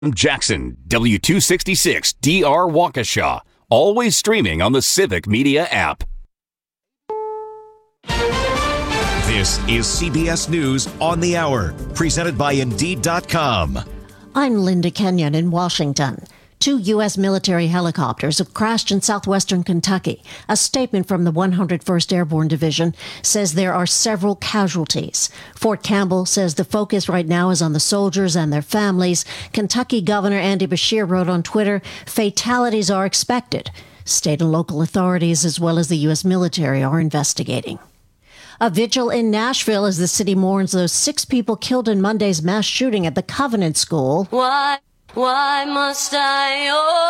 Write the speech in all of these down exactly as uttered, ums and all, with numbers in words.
Jackson, W two sixty-six D R Waukesha. Always streaming on the Civic Media app. This is C B S News on the Hour, presented by Indeed dot com. I'm Linda Kenyon in Washington. Two U S military helicopters have crashed in southwestern Kentucky. A statement from the one hundred first Airborne Division says there are several casualties. Fort Campbell says the focus right now is on the soldiers and their families. Kentucky Governor Andy Beshear wrote on Twitter, fatalities are expected. State and local authorities, as well as the U S military, are investigating. A vigil in Nashville as the city mourns those six people killed in Monday's mass shooting at the Covenant School. Why? Why must I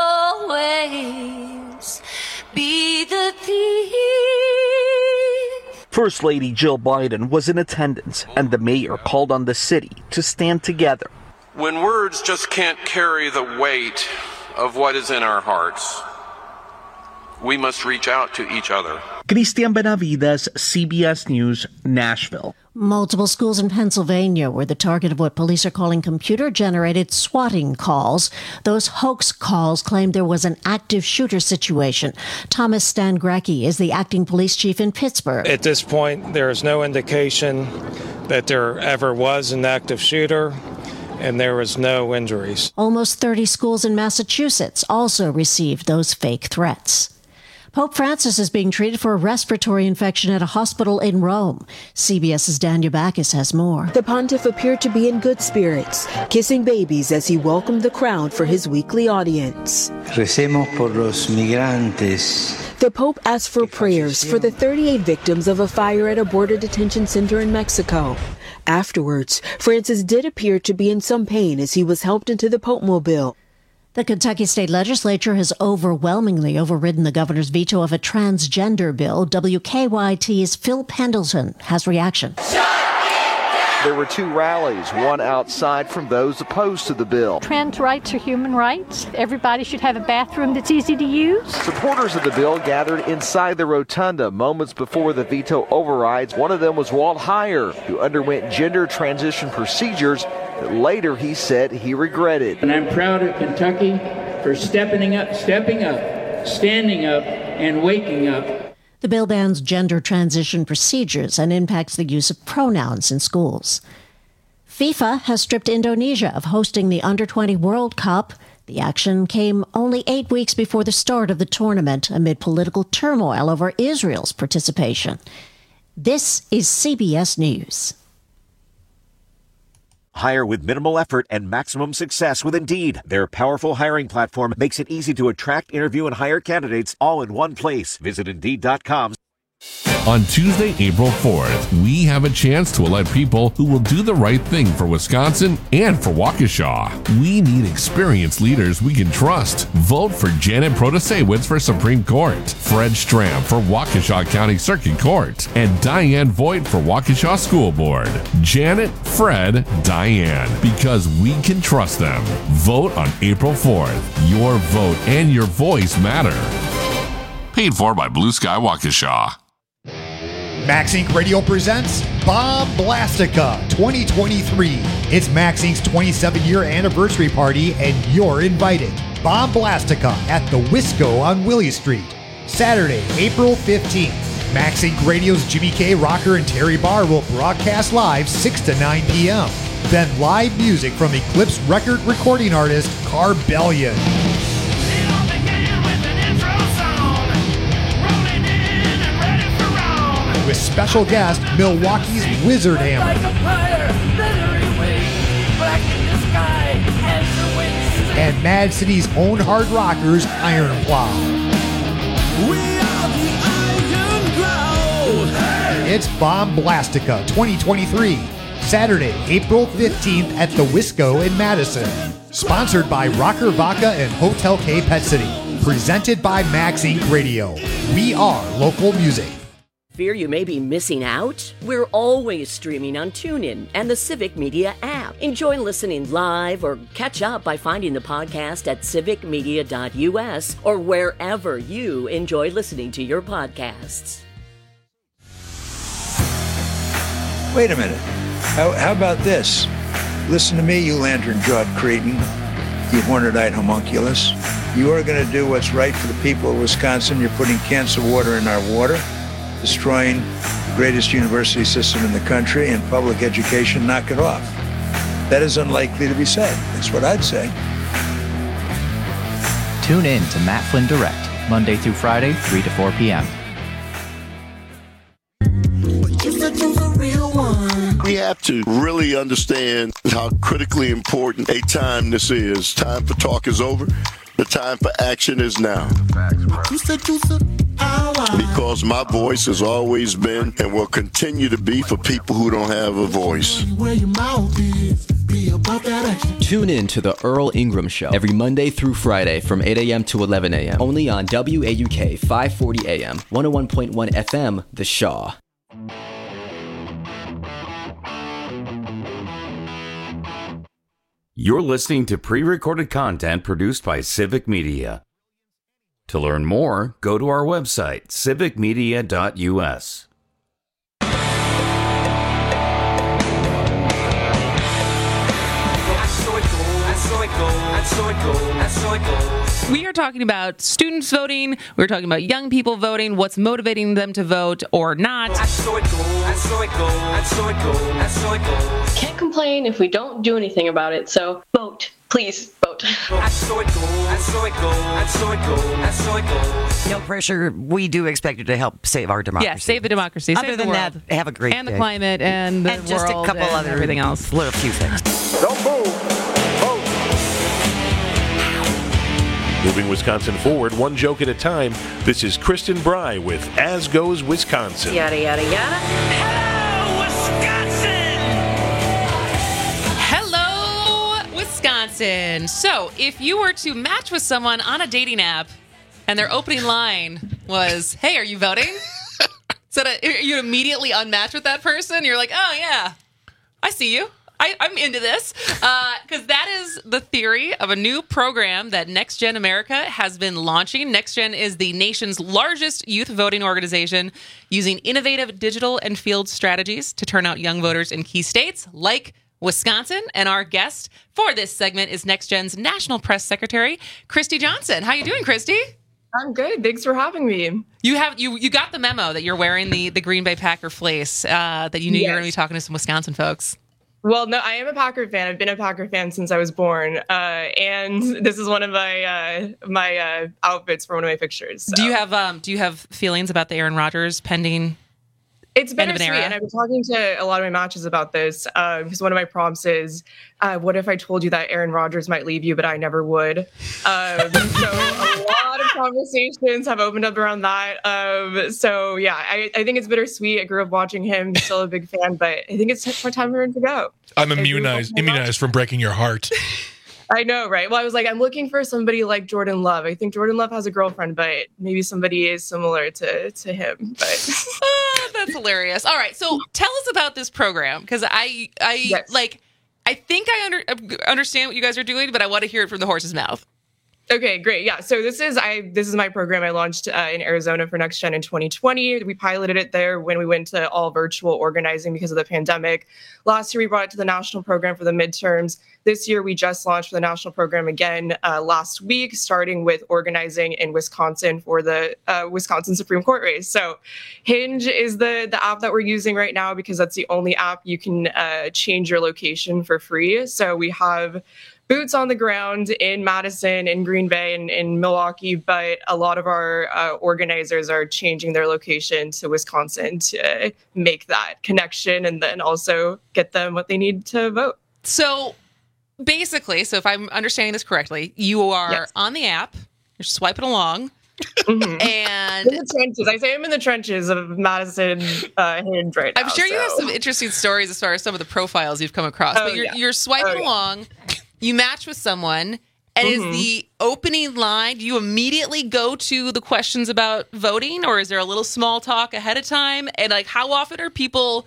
always be the thief? First Lady Jill Biden was in attendance, and the mayor called on the city to stand together. When words just can't carry the weight of what is in our hearts, we must reach out to each other. Christian Benavides, C B S News, Nashville. Multiple schools in Pennsylvania were the target of what police are calling computer-generated swatting calls. Those hoax calls claimed there was an active shooter situation. Thomas Stangracki is the acting police chief in Pittsburgh. At this point, there is no indication that there ever was an active shooter, and there was no injuries. Almost thirty schools in Massachusetts also received those fake threats. Pope Francis is being treated for a respiratory infection at a hospital in Rome. CBS's Daniel Bacchus has more. The pontiff appeared to be in good spirits, kissing babies as he welcomed the crowd for his weekly audience. Recemos por los migrantes. The Pope asked for prayers for the thirty-eight victims of a fire at a border detention center in Mexico. Afterwards, Francis did appear to be in some pain as he was helped into the Pope-mobile. The Kentucky State Legislature has overwhelmingly overridden the governor's veto of a transgender bill. W K Y T's Phil Pendleton has reaction. There were two rallies, one outside from those opposed to the bill. Trans rights are human rights. Everybody should have a bathroom that's easy to use. Supporters of the bill gathered inside the rotunda moments before the veto overrides. One of them was Walt Heyer, who underwent gender transition procedures that later he said he regretted. And I'm proud of Kentucky for stepping up, stepping up, standing up, and waking up. The bill bans gender transition procedures and impacts the use of pronouns in schools. FIFA has stripped Indonesia of hosting the under twenty World Cup. The action came only eight weeks before the start of the tournament amid political turmoil over Israel's participation. This is C B S News. Hire with minimal effort and maximum success with Indeed. Their powerful hiring platform makes it easy to attract, interview, and hire candidates all in one place. Visit Indeed dot com. On Tuesday, April fourth, we have a chance to elect people who will do the right thing for Wisconsin and for Waukesha. We need experienced leaders we can trust. Vote for Janet Protasewicz for Supreme Court, Fred Stram for Waukesha County Circuit Court, and Diane Voigt for Waukesha School Board. Janet, Fred, Diane, because we can trust them. Vote on April fourth. Your vote and your voice matter. Paid for by Blue Sky Waukesha. Max Incorporated. Radio presents Bomb Blastica twenty twenty-three. It's Max Incorporated's twenty-seven year anniversary party, and you're invited. Bomb Blastica at the Wisco on Willie Street. Saturday, April fifteenth. Max Incorporated. Radio's Jimmy K. Rocker and Terry Barr will broadcast live six to nine p.m. Then live music from Eclipse record recording artist Carbellion. With special guest, Milwaukee's Wizard Hammer. And Mad City's own hard rockers, Iron Plow. It's Bomb Blastica twenty twenty-three, Saturday, April fifteenth at the Wisco in Madison. Sponsored by Rocker Vodka and Hotel K Pet City. Presented by Max Incorporated. Radio. We are local music. Fear you may be missing out? We're always streaming on TuneIn and the Civic Media app. Enjoy listening live or catch up by finding the podcast at civic media dot u s or wherever you enjoy listening to your podcasts. Wait a minute. How, how about this? Listen to me, you lantern-jawed cretin. you horned-eyed homunculus. You are going to do what's right for the people of Wisconsin. You're putting cancer water in our water, destroying the greatest university system in the country, and public education. Knock it off. That is unlikely to be said. That's what I'd say. Tune in to Matt Flynn Direct, Monday through Friday, three to four p.m. We have to really understand how critically important a time this is. Time for talk is over. The time for action is now. Because my voice has always been and will continue to be for people who don't have a voice. Tune in to the Earl Ingram Show every Monday through Friday from eight a.m. to eleven a.m. only on W A U K five forty A M, one oh one point one F M, The Shaw. You're listening to pre-recorded content produced by Civic Media. To learn more, go to our website, civic media dot U S. We are talking about students voting. We're talking about young people voting, what's motivating them to vote or not. Can't complain if we don't do anything about it, so vote. Please vote. No pressure. We do expect you to help save our democracy. Yeah, save the democracy. Other save than the world. that, have a great and day. the climate and the and just world a couple and other everything else. Little few things. Don't move. Vote. Moving Wisconsin forward, one joke at a time. This is Kristen Bry with As Goes Wisconsin. Yada, yada, yada. Hello, Wisconsin! Hello, Wisconsin. So, if you were to match with someone on a dating app and their opening line was, "Hey, are you voting?" So that you immediately unmatch with that person. You're like, "Oh, yeah, I see you. I, I'm into this," because uh, that is the theory of a new program that Next Gen America has been launching. Next Gen is the nation's largest youth voting organization, using innovative digital and field strategies to turn out young voters in key states like Wisconsin. And our guest for this segment is Next Gen's National Press Secretary, Christy Johnson. How you doing, Christy? I'm good. Thanks for having me. You have you you got the memo that you're wearing the the Green Bay Packer fleece, uh, that you knew yes. you were going to be talking to some Wisconsin folks. Well, no, I am a Packer fan. I've been a Packer fan since I was born, uh, and this is one of my uh, my uh, outfits for one of my pictures. So. Do you have um, do you have feelings about the Aaron Rodgers pending? It's bittersweet, and I've been talking to a lot of my matches about this because um, one of my prompts is, uh, "What if I told you that Aaron Rodgers might leave you, but I never would?" Um, so a lot of conversations have opened up around that. Um, so yeah, I, I think it's bittersweet. I grew up watching him, still a big fan, but I think it's time for him to go. I'm immunized, immunized from breaking your heart. I know, right? Well, I was like, I'm looking for somebody like Jordan Love. I think Jordan Love has a girlfriend, but maybe somebody is similar to, to him. But oh, that's hilarious. All right, so tell us about this program, because I, I yes. like, I think I under, understand what you guys are doing, but I want to hear it from the horse's mouth. Okay, great. Yeah. So this is I this is my program I launched uh, in Arizona for Next Gen in twenty twenty. We piloted it there when we went to all virtual organizing because of the pandemic. Last year, we brought it to the national program for the midterms. This year, we just launched for the national program again uh, last week, starting with organizing in Wisconsin for the uh, Wisconsin Supreme Court race. So Hinge is the, the app that we're using right now because that's the only app you can uh, change your location for free. So we have boots on the ground in Madison, in Green Bay, and in Milwaukee, but a lot of our uh, organizers are changing their location to Wisconsin to make that connection and then also get them what they need to vote. So basically, so if I'm understanding this correctly, you are yes. on the app, you're swiping along, mm-hmm. and in the trenches. I say I'm in the trenches of Madison uh, Hinge right now. I'm sure so. you have some interesting stories as far as some of the profiles you've come across, oh, but you're, yeah. you're swiping oh, yeah. along. You match with someone, and mm-hmm. is the opening line, do you immediately go to the questions about voting, or is there a little small talk ahead of time? And, like, how often are people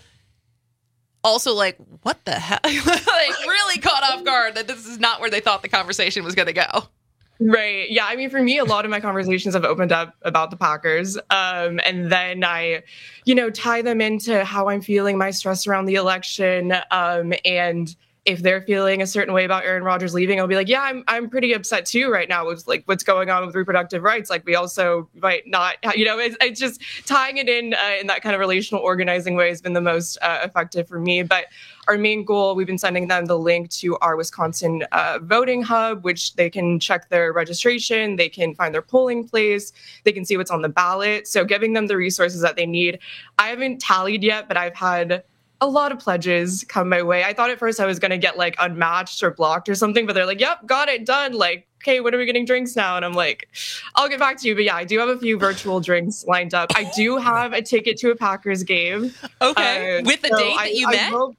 also like, what the hell? Like, really caught off guard that this is not where they thought the conversation was going to go? Right. Yeah. I mean, for me, a lot of my conversations have opened up about the Packers. Um, and then I, you know, tie them into how I'm feeling, my stress around the election, um, and if they're feeling a certain way about Aaron Rodgers leaving, I'll be like, yeah, I'm I'm pretty upset too right now with like what's going on with reproductive rights. Like we also might not, you know, it's, it's just tying it in uh, in that kind of relational organizing way has been the most uh, effective for me. But our main goal, we've been sending them the link to our Wisconsin uh, voting hub, which they can check their registration, they can find their polling place, they can see what's on the ballot. So giving them the resources that they need. I haven't tallied yet, but I've had a lot of pledges come my way. I thought at first I was going to get like unmatched or blocked or something, but they're like, yep, got it, done. Like, okay, when are we getting drinks now? And I'm like, I'll get back to you. But yeah, I do have a few virtual drinks lined up. I do have a ticket to a Packers game. Okay. Uh, With the so date I, that you I met? Will,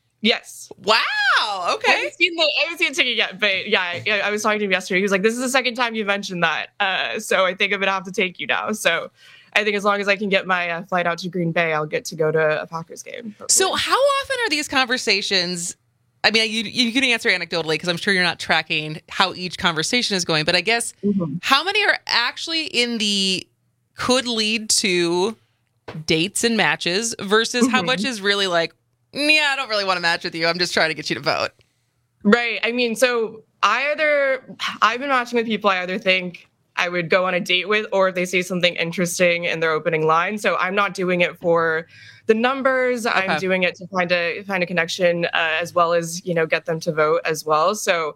yes. Wow. Okay. I haven't seen the, I haven't seen a ticket yet, but yeah, I, I was talking to him yesterday. He was like, this is the second time you mentioned that. Uh, so I think I'm going to have to take you now. So I think as long as I can get my uh, flight out to Green Bay, I'll get to go to a Packers game. Hopefully. So how often are these conversations? I mean, you, you can answer anecdotally because I'm sure you're not tracking how each conversation is going. But I guess mm-hmm. how many are actually in the could lead to dates and matches versus mm-hmm. how much is really like, yeah, I don't really want to match with you. I'm just trying to get you to vote. Right. I mean, so I either I've been matching with people I either think I would go on a date with, or if they say something interesting in their opening line. So I'm not doing it for the numbers. Okay. I'm doing it to find a find a connection uh, as well as, you know, get them to vote as well. So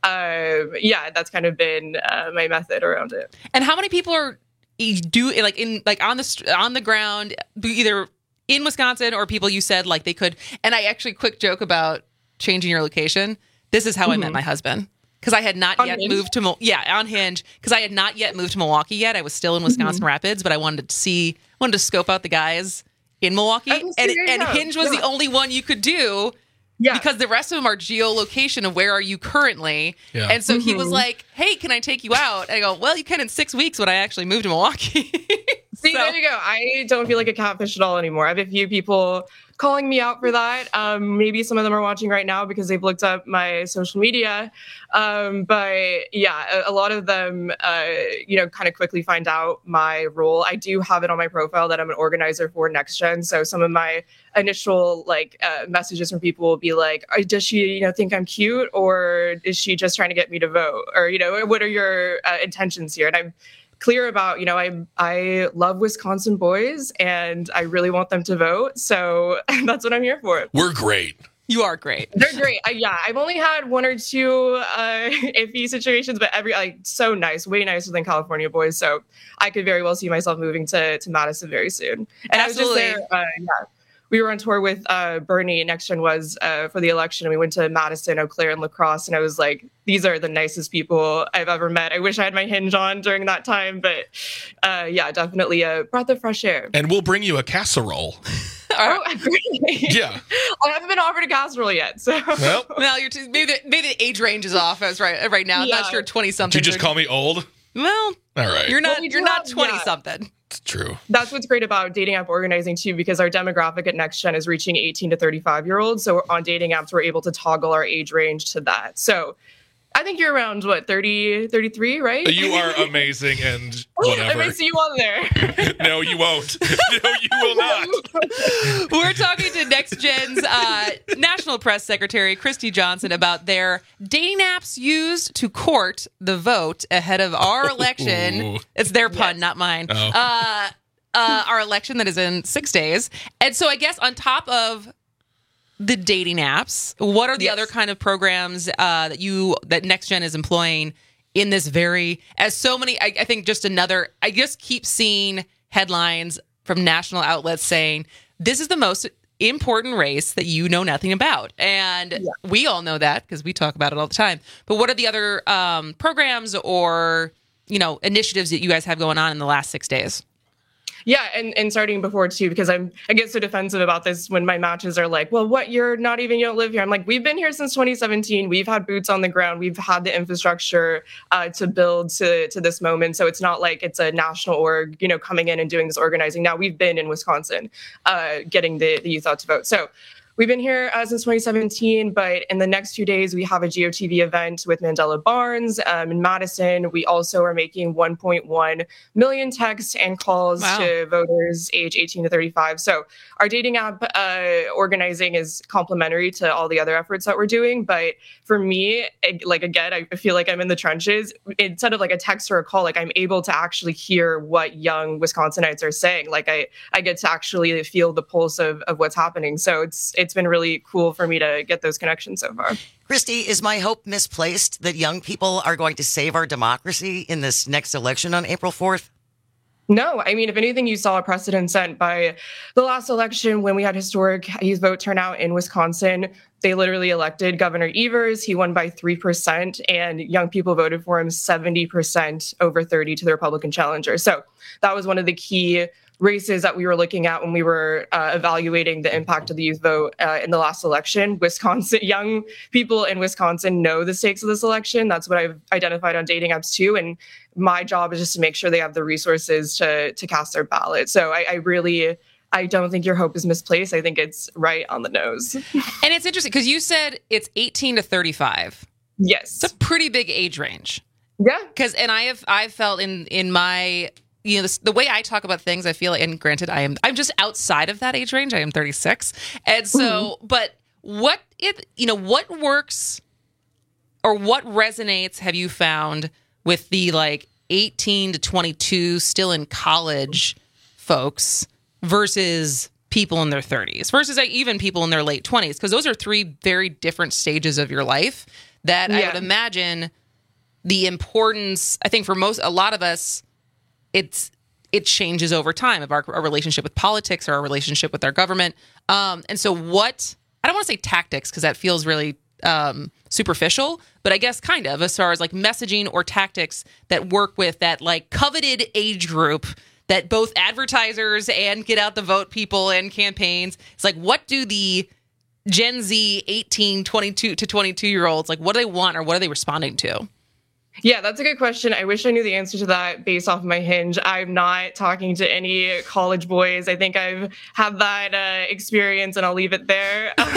uh, yeah, that's kind of been uh, my method around it. And how many people are do like in like on the on the ground, either in Wisconsin or people you said like they could? And I actually quick joke about changing your location. This is how mm-hmm. I met my husband. Because I had not on yet Hinge? moved to, yeah, on Hinge. Because I had not yet moved to Milwaukee yet. I was still in Wisconsin mm-hmm. Rapids, but I wanted to see, wanted to scope out the guys in Milwaukee. And, and Hinge was yeah. the only one you could do yeah. because the rest of them are geolocation of where are you currently. Yeah. And so mm-hmm. he was like, hey, can I take you out? And I go, well, you can in six weeks when I actually moved to Milwaukee. See, so. There you go. I don't feel like a catfish at all anymore. I have a few people calling me out for that. Um, maybe some of them are watching right now because they've looked up my social media. Um, but yeah, a, a lot of them, uh, you know, kind of quickly find out my role. I do have it on my profile that I'm an organizer for NextGen. So some of my initial like uh, messages from people will be like, does she, you know, think I'm cute, or is she just trying to get me to vote? Or, you know, what are your uh, intentions here? And I'm clear about, you know, I I love Wisconsin boys and I really want them to vote. So that's what I'm here for. We're great. You are great. They're great. Uh, yeah, I've only had one or two uh, iffy situations, but every like so nice, way nicer than California boys. So I could very well see myself moving to to Madison very soon. And Absolutely. I was just there. Uh, yeah. We were on tour with uh, Bernie. NextGen was uh, for the election. And we went to Madison, Eau Claire, and La Crosse. And I was like, these are the nicest people I've ever met. I wish I had my Hinge on during that time. But uh, yeah, definitely a breath of fresh air. And we'll bring you a casserole. Oh, great. Yeah. I haven't been offered a casserole yet. So well, well you're too, maybe, the, maybe the age range is off as right right now. I'm yeah. not sure twenty-something. Did you just call me old? Well, all right. You're not, you're not twenty-something. Yeah. It's true. That's what's great about dating app organizing too, because our demographic at NextGen is reaching eighteen to thirty-five year olds. So on dating apps, we're able to toggle our age range to that. So I think you're around, what, thirty, thirty-three, right? You are amazing and whatever. I may see you on there. No, you won't. No, you will not. We're talking to NextGen's uh, National Press Secretary, Christy Johnson, about their dating apps used to court the vote ahead of our election. Ooh. It's their pun, yes. not mine. Oh. Uh, uh, our election that is in six days. And so I guess on top of the dating apps, what are the yes. other kind of programs uh, that you that NextGen is employing in this very, as so many, I, I think just another, I just keep seeing headlines from national outlets saying, this is the most important race that you know nothing about. And yeah. we all know that because we talk about it all the time. But what are the other um, programs or, you know, initiatives that you guys have going on in the last six days? Yeah, and, and starting before too, because I'm I get so defensive about this when my matches are like, well, what, you're not even, you don't live here. I'm like, we've been here since twenty seventeen. We've had boots on the ground. We've had the infrastructure uh, to build to to this moment. So it's not like it's a national org, you know, coming in and doing this organizing. Now we've been in Wisconsin, uh, getting the, the youth out to vote. So We've been here uh, since twenty seventeen, but in the next few days, we have a G O T V event with Mandela Barnes um, in Madison. We also are making one point one million texts and calls Wow. to voters age eighteen to thirty-five. So our dating app uh, organizing is complementary to all the other efforts that we're doing. But for me, it, like, again, I feel like I'm in the trenches. Instead of like a text or a call, like I'm able to actually hear what young Wisconsinites are saying. Like I, I get to actually feel the pulse of, of what's happening. So it's it's been really cool for me to get those connections so far. Christy, is my hope misplaced that young people are going to save our democracy in this next election on April fourth? No, I mean, if anything, you saw a precedent set by the last election when we had historic youth vote turnout in Wisconsin. They literally elected Governor Evers. He won by three percent, and young people voted for him seventy percent over thirty to the Republican challenger. So that was one of the key races that we were looking at when we were uh, evaluating the impact of the youth vote uh, in the last election. Wisconsin, young people in Wisconsin know the stakes of this election. That's what I've identified on dating apps too. And my job is just to make sure they have the resources to to cast their ballot. So I, I really, I don't think your hope is misplaced. I think it's right on the nose. And it's interesting because you said it's eighteen to thirty-five. Yes. It's a pretty big age range. Yeah. Because, and I have, I've felt in, in my, you know, this, the way I talk about things, I feel, and granted, I am, I'm just outside of that age range. I am thirty-six. And so, mm-hmm. but what it, you know, what works or what resonates have you found with the like eighteen to twenty-two still in college folks versus people in their thirties versus like even people in their late twenties? Because those are three very different stages of your life that yeah. I would imagine the importance, I think for most, a lot of us, it's it changes over time of our, our relationship with politics or our relationship with our government. Um, and so what, I don't want to say tactics because that feels really um, superficial, but I guess kind of as far as like messaging or tactics that work with that like coveted age group that both advertisers and get out the vote people and campaigns. It's like, what do the Gen Z eighteen, twenty-two to twenty-two year olds, like what do they want or what are they responding to? Yeah, that's a good question. I wish I knew the answer to that based off of my Hinge. I'm not talking to any college boys. I think I've had that uh, experience and I'll leave it there. Um,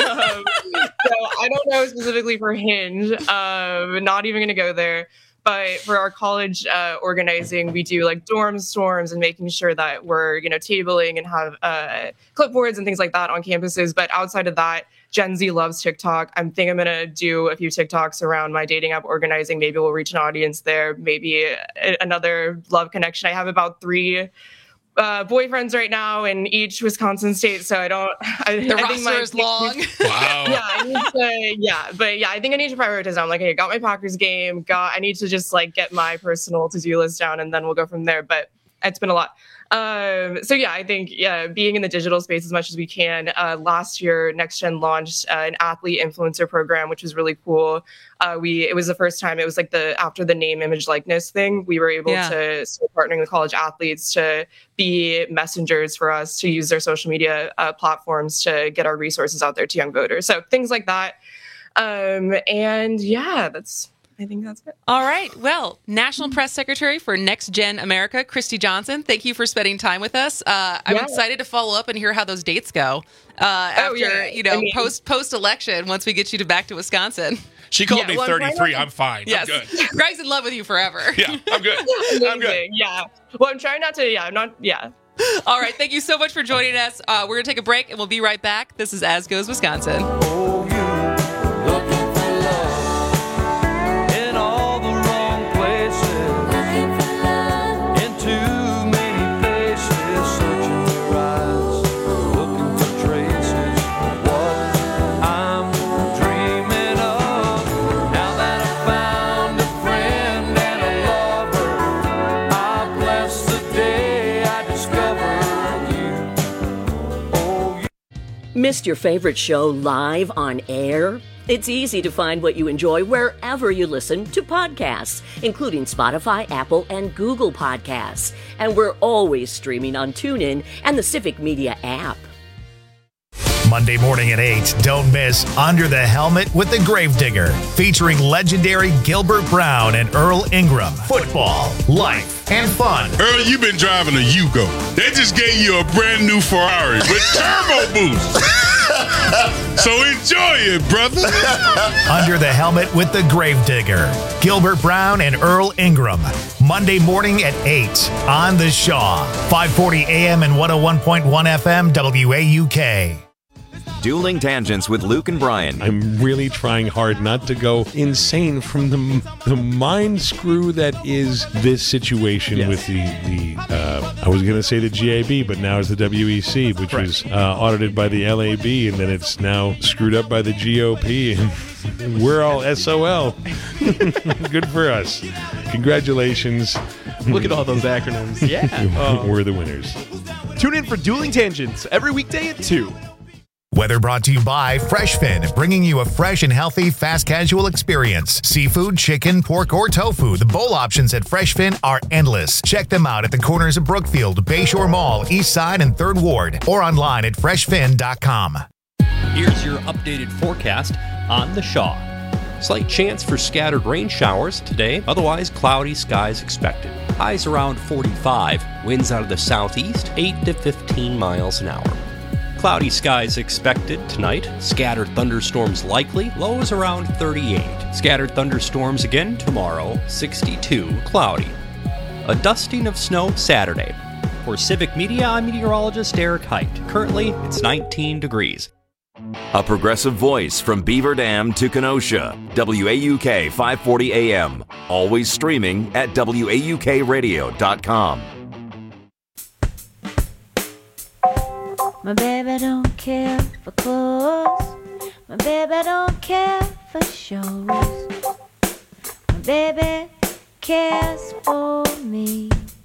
so I don't know specifically for Hinge. Um, not even going to go there. But for our college uh, organizing, we do like dorm storms and making sure that we're, you know, tabling and have uh, clipboards and things like that on campuses. But outside of that, Gen Z loves TikTok. I think I'm going to do a few TikToks around my dating app organizing. Maybe we'll reach an audience there. Maybe a- another love connection. I have about three uh, boyfriends right now in each Wisconsin state. So I don't... I, the I roster think my, is long. Wow. Yeah, I need to, yeah, but yeah, I think I need to prioritize. I'm like, hey, got my Packers game. Got. I need to just like get my personal to-do list down and then we'll go from there. But it's been a lot. Um, so yeah, I think yeah, being in the digital space as much as we can. Uh, last year, NextGen launched uh, an athlete influencer program, which was really cool. Uh, we it was the first time it was like the after the name, image, likeness thing. We were able yeah. to start partnering with college athletes to be messengers for us to use their social media uh, platforms to get our resources out there to young voters. So things like that. Um, and yeah, that's. I think that's it. All right. Well, National Press Secretary for Next Gen America, Christy Johnson, thank you for spending time with us. Uh, I'm yeah. excited to follow up and hear how those dates go uh, after, oh, yeah. you know, I mean, post post election once we get you to back to Wisconsin. She called yeah, me well, thirty-three. I'm, I'm fine. Yes. I'm good. Greg's in love with you forever. Yeah, I'm good. I'm good. Yeah. Well, I'm trying not to, yeah, I'm not, yeah. All right. Thank you so much for joining us. Uh, we're going to take a break and we'll be right back. This is As Goes Wisconsin. Missed your favorite show live on air? It's easy to find what you enjoy wherever you listen to podcasts, including Spotify, Apple, and Google Podcasts. And we're always streaming on TuneIn and the Civic Media app. Monday morning at eight, don't miss Under the Helmet with the Gravedigger, featuring legendary Gilbert Brown and Earl Ingram. Football, life, and fun. Earl, you've been driving a Yugo. They just gave you a brand new Ferrari with turbo boost. So enjoy it, brother. Under the Helmet with the Gravedigger, Gilbert Brown and Earl Ingram. Monday morning at eight on The Shaw. five forty A M and one oh one point one F M W A U K. Dueling Tangents with Luke and Brian. I'm really trying hard not to go insane from the the mind screw that is this situation yes. with the, the uh, I was going to say the G A B, but now it's the W E C, which right. was uh, audited by the L A B, and then it's now screwed up by the G O P, and we're all S O L. Good for us. Congratulations. Look at all those acronyms. Yeah. uh, we're the winners. Tune in for Dueling Tangents every weekday at two. Weather brought to you by FreshFin, bringing you a fresh and healthy fast casual experience. Seafood, chicken, pork, or tofu. The bowl options at FreshFin are endless. Check them out at the corners of Brookfield, Bayshore Mall, East Side, and third Ward, or online at fresh fin dot com. Here's your updated forecast on The Shaw. Slight chance for scattered rain showers today, otherwise cloudy skies expected. Highs around forty-five, winds out of the southeast, eight to fifteen miles an hour. Cloudy skies expected tonight. Scattered thunderstorms likely. Lows around thirty-eight. Scattered thunderstorms again tomorrow. sixty-two. Cloudy. A dusting of snow Saturday. For Civic Media, I'm meteorologist Eric Height. Currently, it's nineteen degrees. A progressive voice from Beaver Dam to Kenosha. W A U K five forty A M. Always streaming at W A U K radio dot com. My baby don't care for clothes. My baby don't care for shows. My baby cares for me.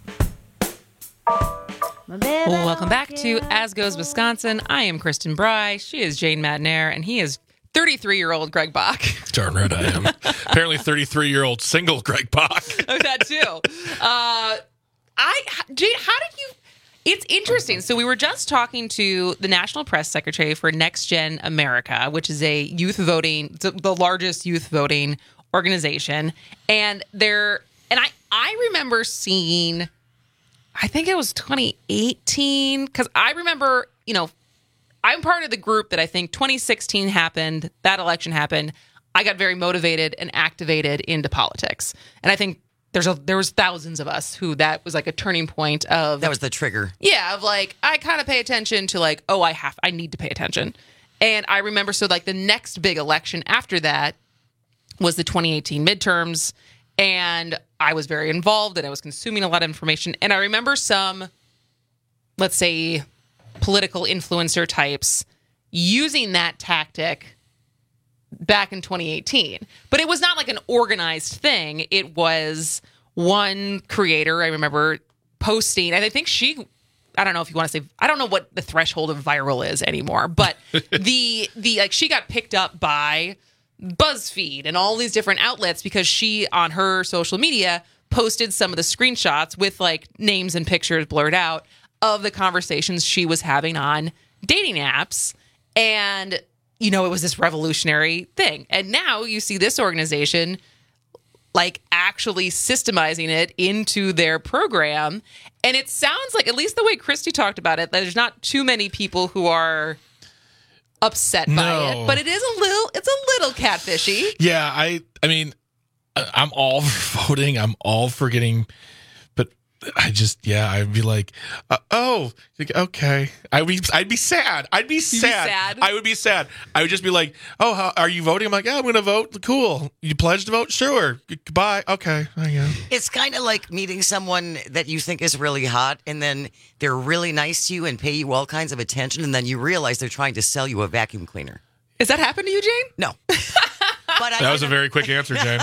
My baby well, welcome back to As Goes Wisconsin. I am Kristen Bry. She is Jane Madnair, and he is thirty-three-year-old Greg Bach. Darn right I am. Apparently thirty-three-year-old single Greg Bach. Oh, that too. Uh, I, Jane, how did you... It's interesting. So we were just talking to the National Press Secretary for Next Gen America, which is a youth voting, the largest youth voting organization. And there, and I, I remember seeing, I think it was twenty eighteen, because I remember, you know, I'm part of the group that I think twenty sixteen happened, that election happened. I got very motivated and activated into politics. And I think There's a there was thousands of us who that was like a turning point of that was the trigger. Yeah, of like I kind of pay attention to like, oh, I have I need to pay attention. And I remember so like the next big election after that was the twenty eighteen midterms, and I was very involved and I was consuming a lot of information. And I remember some, let's say, political influencer types using that tactic back in twenty eighteen. But it was not like an organized thing. It was one creator, I remember, posting, and I think she, I don't know if you want to say, I don't know what the threshold of viral is anymore, but the, the like she got picked up by BuzzFeed and all these different outlets because she, on her social media, posted some of the screenshots with like names and pictures blurred out of the conversations she was having on dating apps. And you know, it was this revolutionary thing. And now you see this organization like actually systemizing it into their program. And it sounds like, at least the way Christy talked about it, that there's not too many people who are upset no. by it. But it is a little, it's a little catfishy. Yeah, I I mean, I'm all for voting. I'm all for getting, but I just, yeah, I'd be like, uh, oh, okay. I'd be, I'd be sad. I'd be sad. be sad. I would be sad. I would just be like, oh, how, are you voting? I'm like, yeah, I'm going to vote. Cool. You pledged to vote? Sure. Goodbye. Okay. I am. It's kind of like meeting someone that you think is really hot, and then they're really nice to you and pay you all kinds of attention, and then you realize they're trying to sell you a vacuum cleaner. Has that happened to you, Jane? No. But I that was a very quick answer, Jane.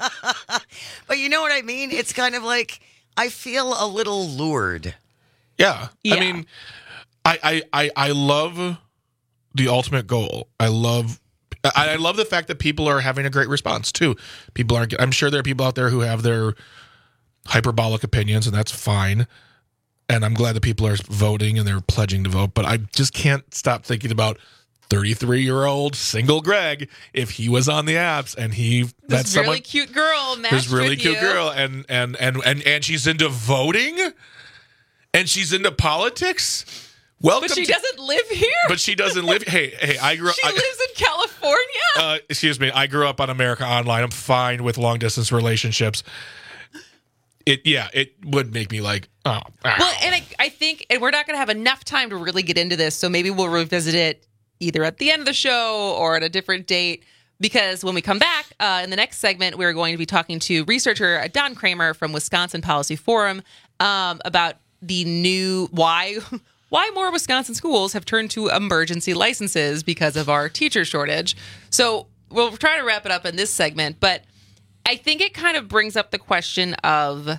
But you know what I mean? It's kind of like, I feel a little lured. Yeah. yeah. I mean, I, I, I, I love the ultimate goal. I love I, I love the fact that people are having a great response, too. People aren't, I'm sure there are people out there who have their hyperbolic opinions, and that's fine. And I'm glad that people are voting and they're pledging to vote. But I just can't stop thinking about thirty-three-year-old single Greg, if he was on the apps and he this met really someone, cute girl, matched this really with cute you. girl, and and and and and she's into voting, and she's into politics. Welcome but she to- doesn't live here. But she doesn't live. Hey, hey, I grew up. She I, lives in California. Uh, excuse me. I grew up on America Online. I'm fine with long distance relationships. It, yeah, it would make me like, oh. Ah. Well, and I, I think, and we're not going to have enough time to really get into this, so maybe we'll revisit it either at the end of the show or at a different date. Because when we come back uh, in the next segment, we're going to be talking to researcher Don Kramer from Wisconsin Policy Forum um, about the new why why more Wisconsin schools have turned to emergency licenses because of our teacher shortage. So we'll try to wrap it up in this segment, but I think it kind of brings up the question of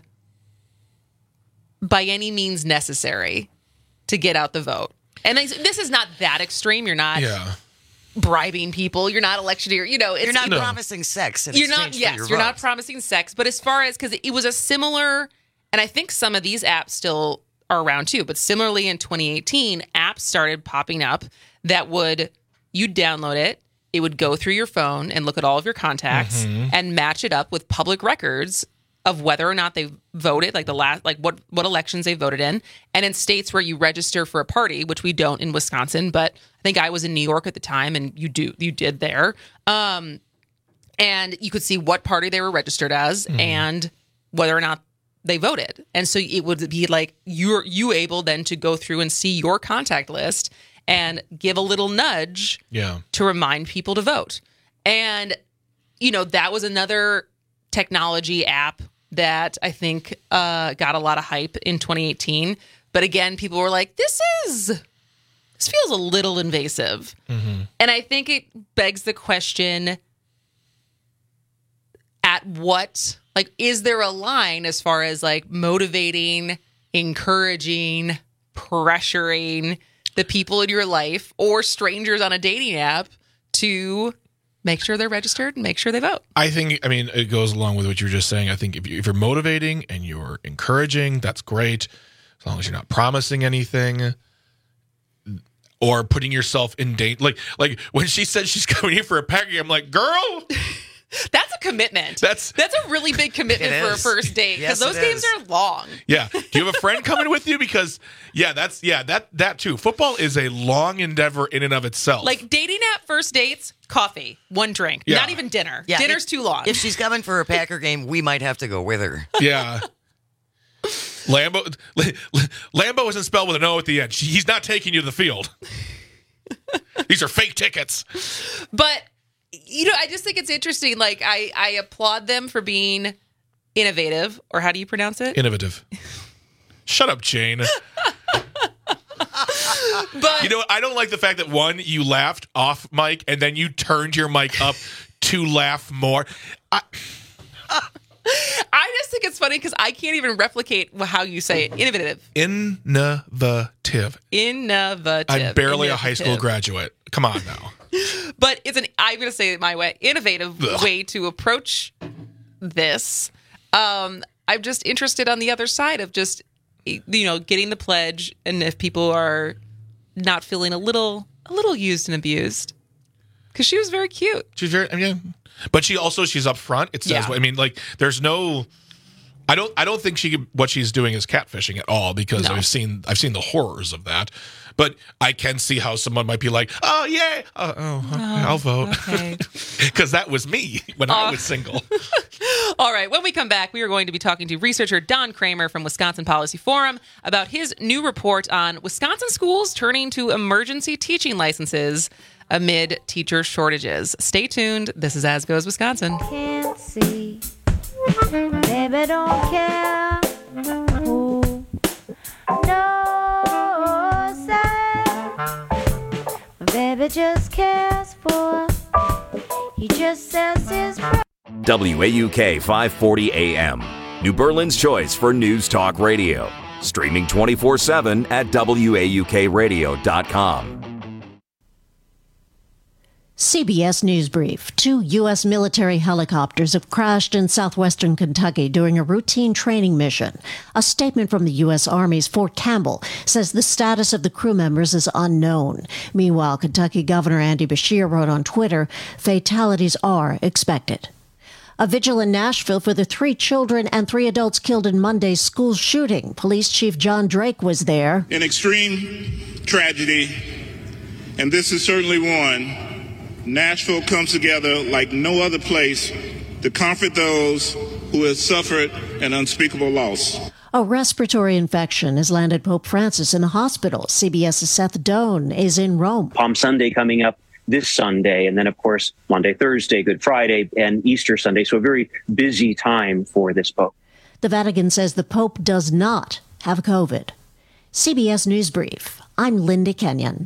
by any means necessary to get out the vote. And this is not that extreme. You're not yeah. bribing people. You're not electioneer. You know, it's, you're not no. promising sex. In you're not. exchange Yes, for your you're vote. not promising sex. But as far as because it was a similar, and I think some of these apps still are around too. But similarly, in twenty eighteen, apps started popping up that would you'd download it. It would go through your phone and look at all of your contacts Mhm. and match it up with public records of whether or not they voted, like the last, like what what elections they voted in, and in states where you register for a party, which we don't in Wisconsin, but I think I was in New York at the time, and you do you did there, um, and you could see what party they were registered as Mhm. and whether or not they voted, and so it would be like you're you able then to go through and see your contact list and give a little nudge Yeah. to remind people to vote. And, you know, that was another technology app that I think uh, got a lot of hype in twenty eighteen. But again, people were like, this is, this feels a little invasive. Mm-hmm. And I think it begs the question, at what, like, is there a line as far as like motivating, encouraging, pressuring the people in your life or strangers on a dating app to make sure they're registered and make sure they vote? I think, I mean, it goes along with what you were just saying. I think if, you, if you're motivating and you're encouraging, that's great. As long as you're not promising anything or putting yourself in danger. Like, like when she said she's coming here for a package, I'm like, girl. That's a commitment. That's that's a really big commitment It for a is. first date because Yes, those it games is. are long. Yeah. Do you have a friend coming with you? Because yeah, that's yeah, that that too. Football is a long endeavor in and of itself. Like dating app first dates, coffee, one drink, Yeah. not even dinner. Yeah, Dinner's if- too long. If she's coming for a Packer game, we might have to go with her. Yeah. Lambo Lambo isn't spelled with an O at the end. She, he's not taking you to the field. These are fake tickets. But you know, I just think it's interesting. Like I, I applaud them for being innovative, or how do you pronounce it? Innovative. Shut up, Jane. But you know, I don't like the fact that one, you laughed off mic and then you turned your mic up to laugh more. I, I just think it's funny because I can't even replicate how you say it. Innovative. Innovative. Innovative. I'm barely a high school Innovative. graduate. Come on now. But it's an, I'm going to say it my way, innovative Ugh. way to approach this. Um, I'm just interested on the other side of just, you know, getting the pledge, and if people are not feeling a little, a little used and abused, because she was very cute. She's very, I mean, but she also, she's up front. It says, Yeah. I mean, like, there's no, I don't, I don't think she, could- what she's doing is catfishing at all, because No. I've seen, I've seen the horrors of that. But I can see how someone might be like, oh, yeah, uh, oh, okay, I'll vote. Okay. Because that was me when I was single. All right. When we come back, we are going to be talking to researcher Don Kramer from Wisconsin Policy Forum about his new report on Wisconsin schools turning to emergency teaching licenses amid teacher shortages. Stay tuned. This is As Goes Wisconsin. Can't see, baby don't care who knows that. Baby just cares for, he just says his prayer. W A U K five forty A M, New Berlin's choice for news talk radio. Streaming twenty-four seven at W A U K radio dot com. C B S News Brief. Two U S military helicopters have crashed in southwestern Kentucky during a routine training mission. A statement from the U S Army's Fort Campbell says the status of the crew members is unknown. Meanwhile, Kentucky Governor Andy Beshear wrote on Twitter, fatalities are expected. A vigil in Nashville for the three children and three adults killed in Monday's school shooting. Police Chief John Drake was there. An extreme tragedy, and this is certainly one. Nashville comes together like no other place to comfort those who have suffered an unspeakable loss. A respiratory infection has landed Pope Francis in the hospital. CBS's Seth Doan is in Rome. Palm Sunday coming up this Sunday, and then, of course, Monday, Thursday, Good Friday, and Easter Sunday. So a very busy time for this Pope. The Vatican says the Pope does not have COVID. C B S News Brief. I'm Linda Kenyon.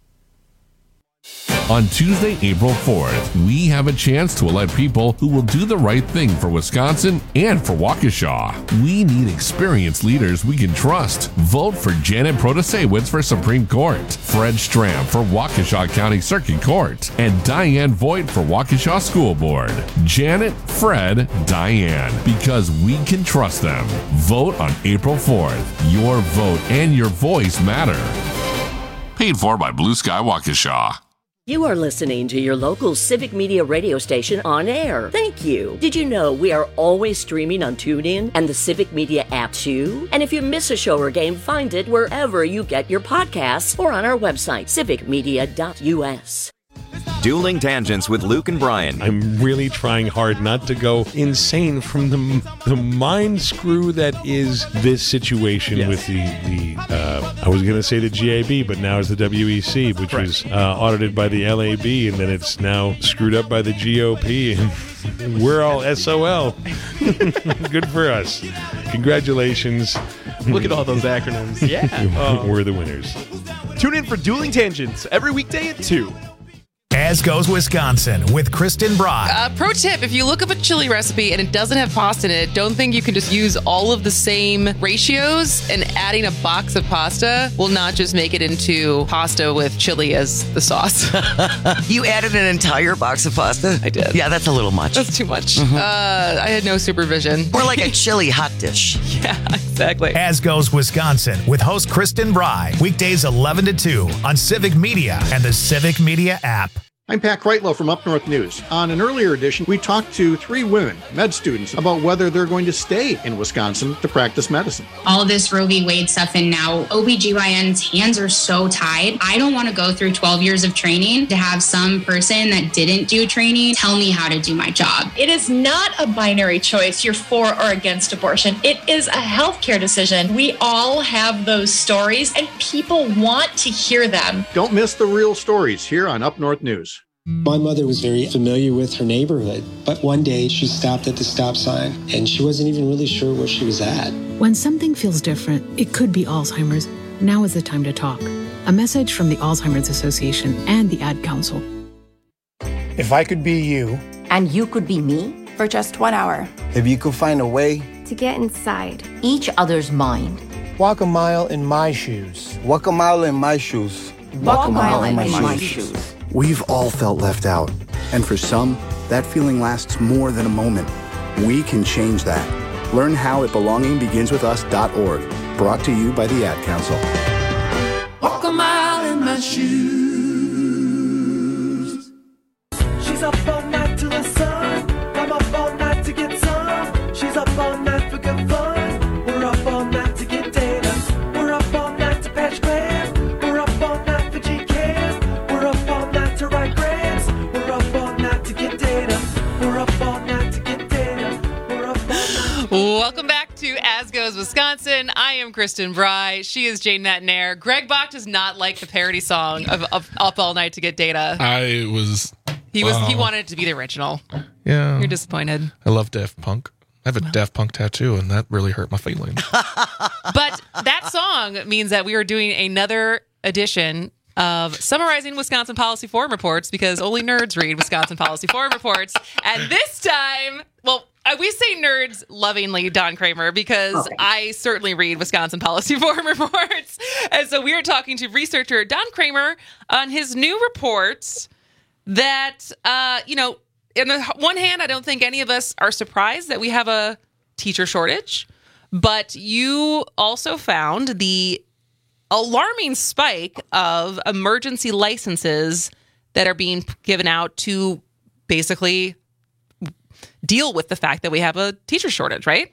On Tuesday, April fourth, we have a chance to elect people who will do the right thing for Wisconsin and for Waukesha. We need experienced leaders we can trust. Vote for Janet Protasewicz for Supreme Court, Fred Stram for Waukesha County Circuit Court, and Diane Voigt for Waukesha School Board. Janet, Fred, Diane, because we can trust them. Vote on April fourth. Your vote and your voice matter. Paid for by Blue Sky Waukesha. You are listening to your local Civic Media radio station on air. Thank you. Did you know we are always streaming on TuneIn and the Civic Media app too? And if you miss a show or game, find it wherever you get your podcasts or on our website, civic media dot u s. Dueling Tangents with Luke and Brian. I'm really trying hard not to go insane from the the mind screw that is this situation yes. with the, the uh, I was going to say the G A B, but now it's the W E C, which right. was uh, audited by the L A B, and then it's now screwed up by the G O P, and we're all S O L. Good for us. Congratulations. Look at all those acronyms. Yeah. uh, we're the winners. Tune in for Dueling Tangents every weekday at two. As Goes Wisconsin with Kristen Bry. Uh, pro tip, if you look up a chili recipe and it doesn't have pasta in it, don't think you can just use all of the same ratios, and adding a box of pasta will not just make it into pasta with chili as the sauce. You added an entire box of pasta? I did. Yeah, that's a little much. That's too much. Mm-hmm. Uh, I had no supervision. More like a chili hot dish. Yeah, exactly. As Goes Wisconsin with host Kristen Bry. Weekdays eleven to two on Civic Media and the Civic Media app. I'm Pat Kreitlow from Up North News. On an earlier edition, we talked to three women, med students, about whether they're going to stay in Wisconsin to practice medicine. All of this Roe v. Wade stuff, and now O B G Y N's hands are so tied. I don't want to go through twelve years of training to have some person that didn't do training tell me how to do my job. It is not a binary choice, you're for or against abortion. It is a healthcare decision. We all have those stories, and people want to hear them. Don't miss the real stories here on Up North News. My mother was very familiar with her neighborhood, but one day she stopped at the stop sign and she wasn't even really sure where she was at. When something feels different, it could be Alzheimer's. Now is the time to talk. A message from the Alzheimer's Association and the Ad Council. If I could be you, and you could be me for just one hour. If you could find a way to get inside each other's mind. Walk a mile in my shoes. Walk a mile in my shoes. Walk, Walk a mile, mile in, in my, my shoes. shoes. We've all felt left out, and for some, that feeling lasts more than a moment. We can change that. Learn how at belonging begins with us dot org. Brought to you by the Ad Council. Walk a mile in my shoes. She's up all night to the sun. I'm up all night to get some. She's up all night for good fun. We're up all night to get data. We're up all night to patch plans. We're up all night for G Cams. We're up all night to write grants. We're up all night to get data. We're up all night to get data. We're up all night. Welcome back to As Goes Wisconsin. I am Kristen Bry. She is Jane Natnair. Greg Bach does not like the parody song of, of Up All Night to Get Data. I was. He was. Wow. He wanted it to be the original. Yeah. You're disappointed. I love Daft Punk. I have a Daft Punk tattoo, and that really hurt my feelings. But that song means that we are doing another edition of Summarizing Wisconsin Policy Forum Reports, because only nerds read Wisconsin Policy Forum Reports. And this time, well, we say nerds lovingly, Don Kramer, because okay. I certainly read Wisconsin Policy Forum Reports. And so we are talking to researcher Don Kramer on his new reports that, uh, you know, on the one hand, I don't think any of us are surprised that we have a teacher shortage, but you also found the alarming spike of emergency licenses that are being given out to basically deal with the fact that we have a teacher shortage, right?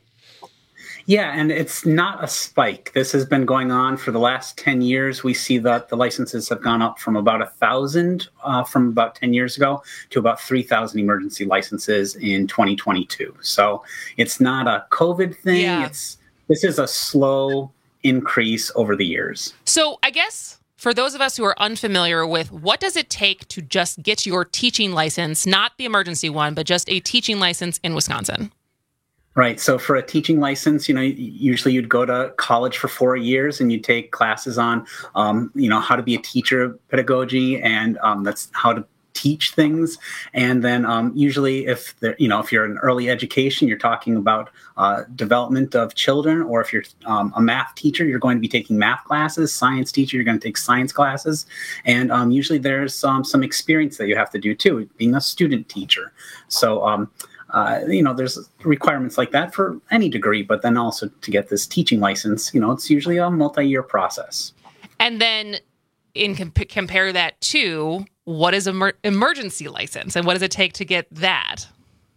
Yeah, and it's not a spike. This has been going on for the last ten years. We see that the licenses have gone up from about one thousand uh, from about ten years ago to about three thousand emergency licenses in twenty twenty-two. So it's not a COVID thing. Yeah. It's This is a slow increase over the years. So I guess for those of us who are unfamiliar with what does it take to just get your teaching license, not the emergency one, but just a teaching license in Wisconsin? Right. So for a teaching license, you know, usually you'd go to college for four years and you'd take classes on, um, you know, how to be a teacher, pedagogy, and um, that's how to teach things. And then um, usually if, the, you know, if you're in early education, you're talking about uh, development of children, or if you're um, a math teacher, you're going to be taking math classes. Science teacher, you're going to take science classes. And um, usually there's um, some experience that you have to do too, being a student teacher. So, um, Uh, you know, there's requirements like that for any degree, but then also to get this teaching license, you know, it's usually a multi-year process. And then in comp- compare that to what is an emer- emergency license and what does it take to get that?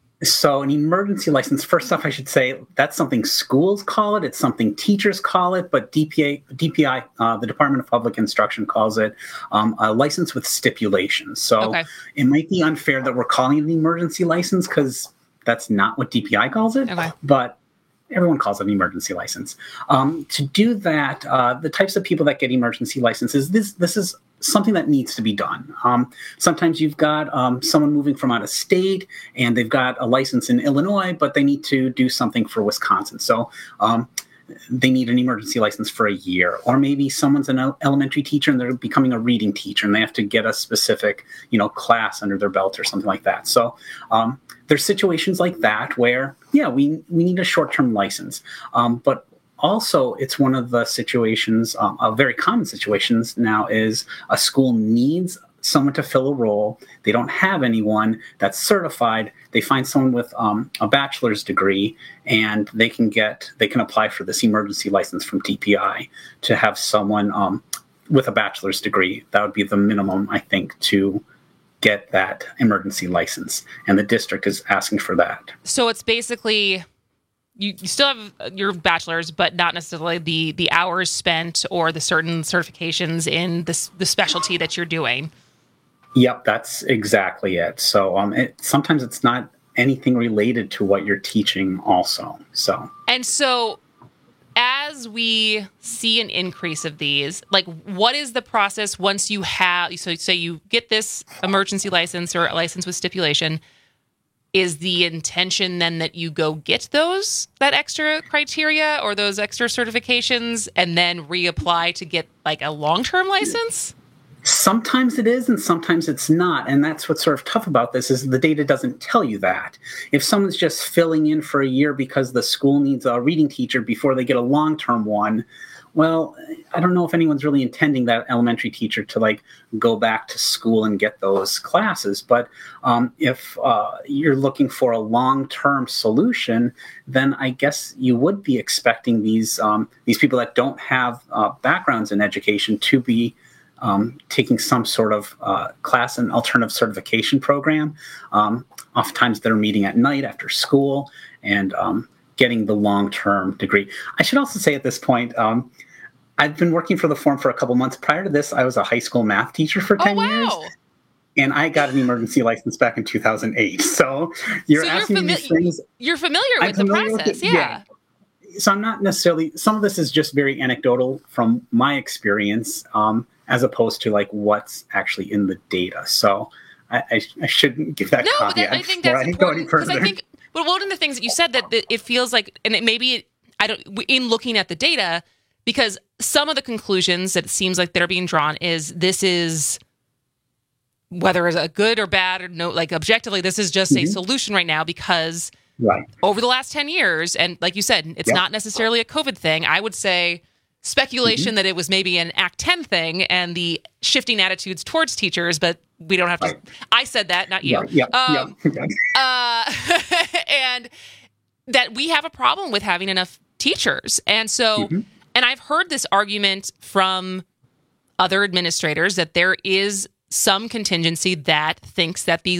So an emergency license, first off, I should say that's something schools call it. It's something teachers call it, but D P A, D P I, uh, the Department of Public Instruction calls it um, a license with stipulations. So okay. It might be unfair that we're calling it an emergency license because that's not what D P I calls it, okay. But everyone calls it an emergency license. Um, to do that, uh, the types of people that get emergency licenses, this this is something that needs to be done. Um, sometimes you've got um, someone moving from out of state and they've got a license in Illinois, but they need to do something for Wisconsin. So um, they need an emergency license for a year. Or maybe someone's an elementary teacher and they're becoming a reading teacher and they have to get a specific, you know, class under their belt or something like that. So um, there's situations like that where, yeah, we, we need a short-term license. Um, but also, it's one of the situations, um, a very common situations now is a school needs someone to fill a role. They don't have anyone that's certified. They find someone with um, a bachelor's degree, and they can get they can apply for this emergency license from D P I to have someone um, with a bachelor's degree. That would be the minimum, I think, to get that emergency license, and the district is asking for that. So it's basically you, you still have your bachelor's, but not necessarily the the hours spent or the certain certifications in the the specialty that you're doing. Yep, that's exactly it. So um, it, sometimes it's not anything related to what you're teaching also. So and so as we see an increase of these, like what is the process once you have, so say you get this emergency license or a license with stipulation, is the intention then that you go get those, that extra criteria or those extra certifications and then reapply to get like a long-term license? Sometimes it is and sometimes it's not. And that's what's sort of tough about this is the data doesn't tell you that. If someone's just filling in for a year because the school needs a reading teacher before they get a long-term one, well, I don't know if anyone's really intending that elementary teacher to like go back to school and get those classes. But um, if uh, you're looking for a long-term solution, then I guess you would be expecting these um, these people that don't have uh, backgrounds in education to be Um, taking some sort of uh, class and alternative certification program. Um, oftentimes they're meeting at night after school and um, getting the long-term degree. I should also say at this point, um, I've been working for the forum for a couple months. Prior to this, I was a high school math teacher for ten oh, wow. years. And I got an emergency license back in two thousand eight. So you're so asking you're fami- me these things. You're familiar I'm with familiar the process, with it, yeah. yeah. So I'm not necessarily, some of this is just very anecdotal from my experience, um, as opposed to like what's actually in the data. So I, I, I shouldn't give that no, caveat. but that, I think that's I important because I think, well, one of the things that you said that, that it feels like, and it maybe I don't in looking at the data, because some of the conclusions that it seems like they're being drawn is this is whether it's a good or bad or no, like objectively, this is just mm-hmm. a solution right now because right. over the last ten years, and like you said, it's yep. not necessarily a COVID thing. I would say speculation mm-hmm. that it was maybe an Act ten thing and the shifting attitudes towards teachers, but we don't have to. Right. I said that, not you. Yeah, yeah, um, yeah. uh, and that we have a problem with having enough teachers. And so, mm-hmm. and I've heard this argument from other administrators that there is some contingency that thinks that the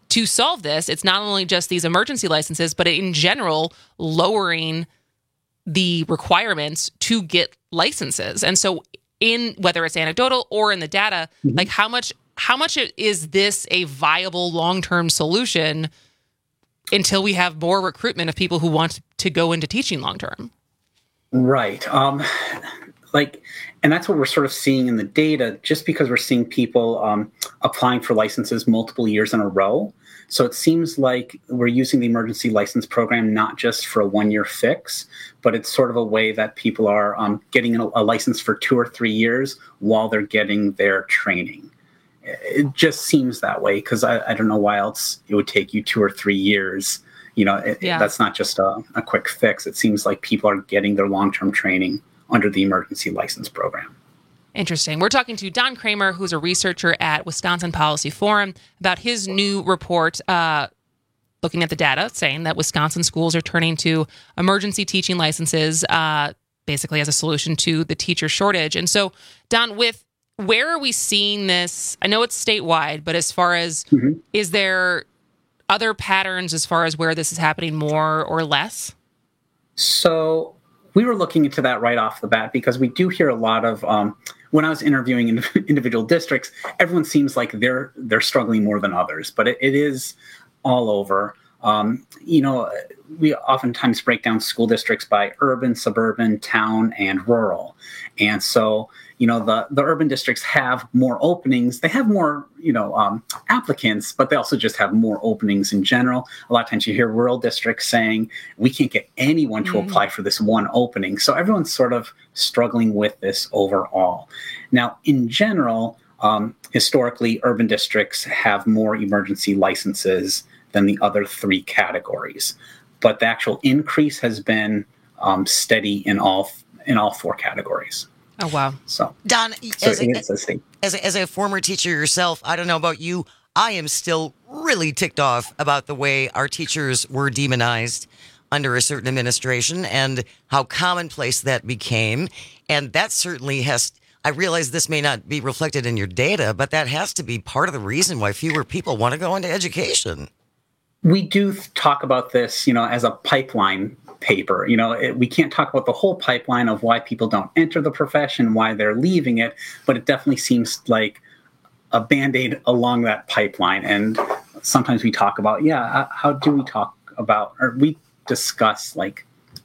to solve this, it's not only just these emergency licenses, but in general, lowering the requirements to get licenses. And so in whether it's anecdotal or in the data, mm-hmm. like how much how much is this a viable long-term solution until we have more recruitment of people who want to go into teaching long-term? Right. Um, like, and that's what we're sort of seeing in the data, just because we're seeing people um, applying for licenses multiple years in a row. So it seems like we're using the emergency license program not just for a one-year fix, but it's sort of a way that people are um, getting a, a license for two or three years while they're getting their training. It just seems that way, because I, I don't know why else it would take you two or three years. You know, it, yeah. that's not just a, a quick fix. It seems like people are getting their long-term training under the emergency license program. Interesting. We're talking to Don Kramer, who's a researcher at Wisconsin Policy Forum, about his new report uh, looking at the data, saying that Wisconsin schools are turning to emergency teaching licenses uh, basically as a solution to the teacher shortage. And so, Don, with where are we seeing this? I know it's statewide, but as far as, mm-hmm. is there other patterns as far as where this is happening more or less? So we were looking into that right off the bat, because we do hear a lot of, um, when I was interviewing in individual districts, everyone seems like they're they're struggling more than others, but it, it is all over. Um, you know, we oftentimes break down school districts by urban, suburban, town, and rural. And so, you know, the, the urban districts have more openings. They have more, you know, um, applicants, but they also just have more openings in general. A lot of times you hear rural districts saying, we can't get anyone to mm. apply for this one opening. So everyone's sort of struggling with this overall. Now, in general, um, historically, urban districts have more emergency licenses than the other three categories. But the actual increase has been um, steady in all in all four categories. Oh, wow. So, Don, so as, a, as, a, as a former teacher yourself, I don't know about you, I am still really ticked off about the way our teachers were demonized under a certain administration and how commonplace that became. And that certainly has, I realize this may not be reflected in your data, but that has to be part of the reason why fewer people want to go into education. We do talk about this, you know, as a pipeline paper. You know, it, we can't talk about the whole pipeline of why people don't enter the profession, why they're leaving it, but it definitely seems like a Band-Aid along that pipeline. And sometimes we talk about, yeah, how do we talk about, or we discuss, like,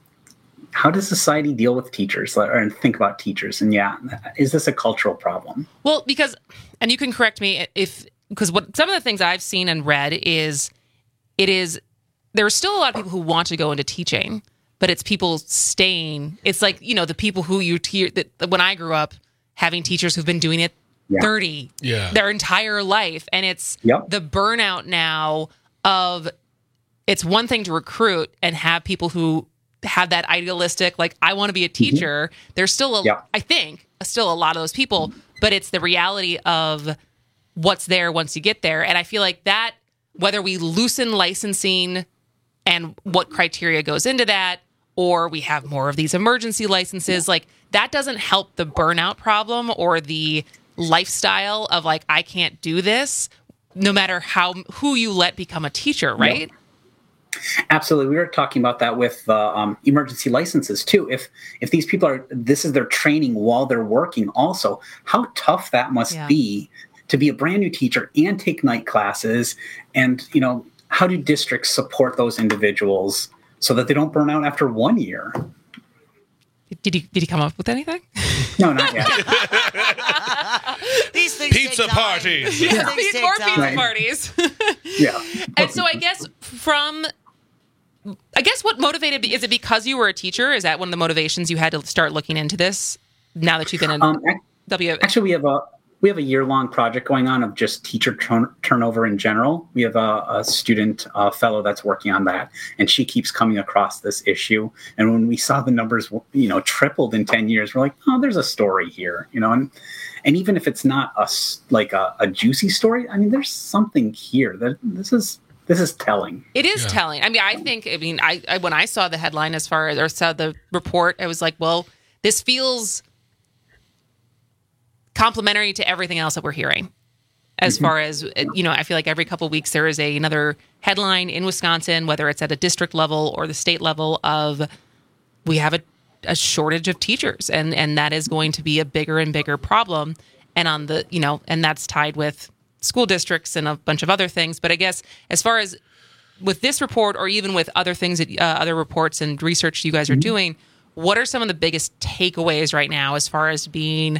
how does society deal with teachers or and think about teachers? And yeah, is this a cultural problem? Well, because, and you can correct me if, because what some of the things I've seen and read is, it is, there are still a lot of people who want to go into teaching, but it's people staying. It's like, you know, the people who you, te- that when I grew up, having teachers who've been doing it yeah. thirty, yeah. their entire life. And it's yep. the burnout now of, it's one thing to recruit and have people who have that idealistic, like, I want to be a teacher. Mm-hmm. There's still, a, yep. I think, still a lot of those people, but it's the reality of what's there once you get there. And I feel like that, whether we loosen licensing and what criteria goes into that, or we have more of these emergency licenses, like, that doesn't help the burnout problem or the lifestyle of, like, I can't do this, no matter how who you let become a teacher, right? Yeah. Absolutely. We were talking about that with uh, um, emergency licenses too. If if these people are, this is their training while they're working also, how tough that must yeah. be to be a brand new teacher and take night classes. And, you know, how do districts support those individuals so that they don't burn out after one year? Did he, did he come up with anything? No, not yet. These things pizza take time. parties. Yeah, These need take more time. pizza Right. parties. Yeah. And so I guess from, I guess what motivated, is it because you were a teacher? Is that one of the motivations you had to start looking into this now that you've been in Um, ac- W? actually, we have a we have a year-long project going on of just teacher turn- turnover in general. We have a, a student uh, fellow that's working on that, and she keeps coming across this issue. And when we saw the numbers, you know, tripled in ten years, we're like, oh, there's a story here, you know. And and even if it's not a s- like a, a juicy story, I mean, there's something here that this is this is telling. It is Yeah. telling. I mean, I think, I mean, I, I when I saw the headline as far as, or saw the report, I was like, well, this feels complementary to everything else that we're hearing. as Mm-hmm. far as, you know, I feel like every couple of weeks there is a, another headline in Wisconsin, whether it's at a district level or the state level, of we have a, a shortage of teachers, and, and that is going to be a bigger and bigger problem. And on the, you know, and that's tied with school districts and a bunch of other things. But I guess as far as with this report, or even with other things, that, uh, other reports and research you guys are Mm-hmm. doing, what are some of the biggest takeaways right now as far as being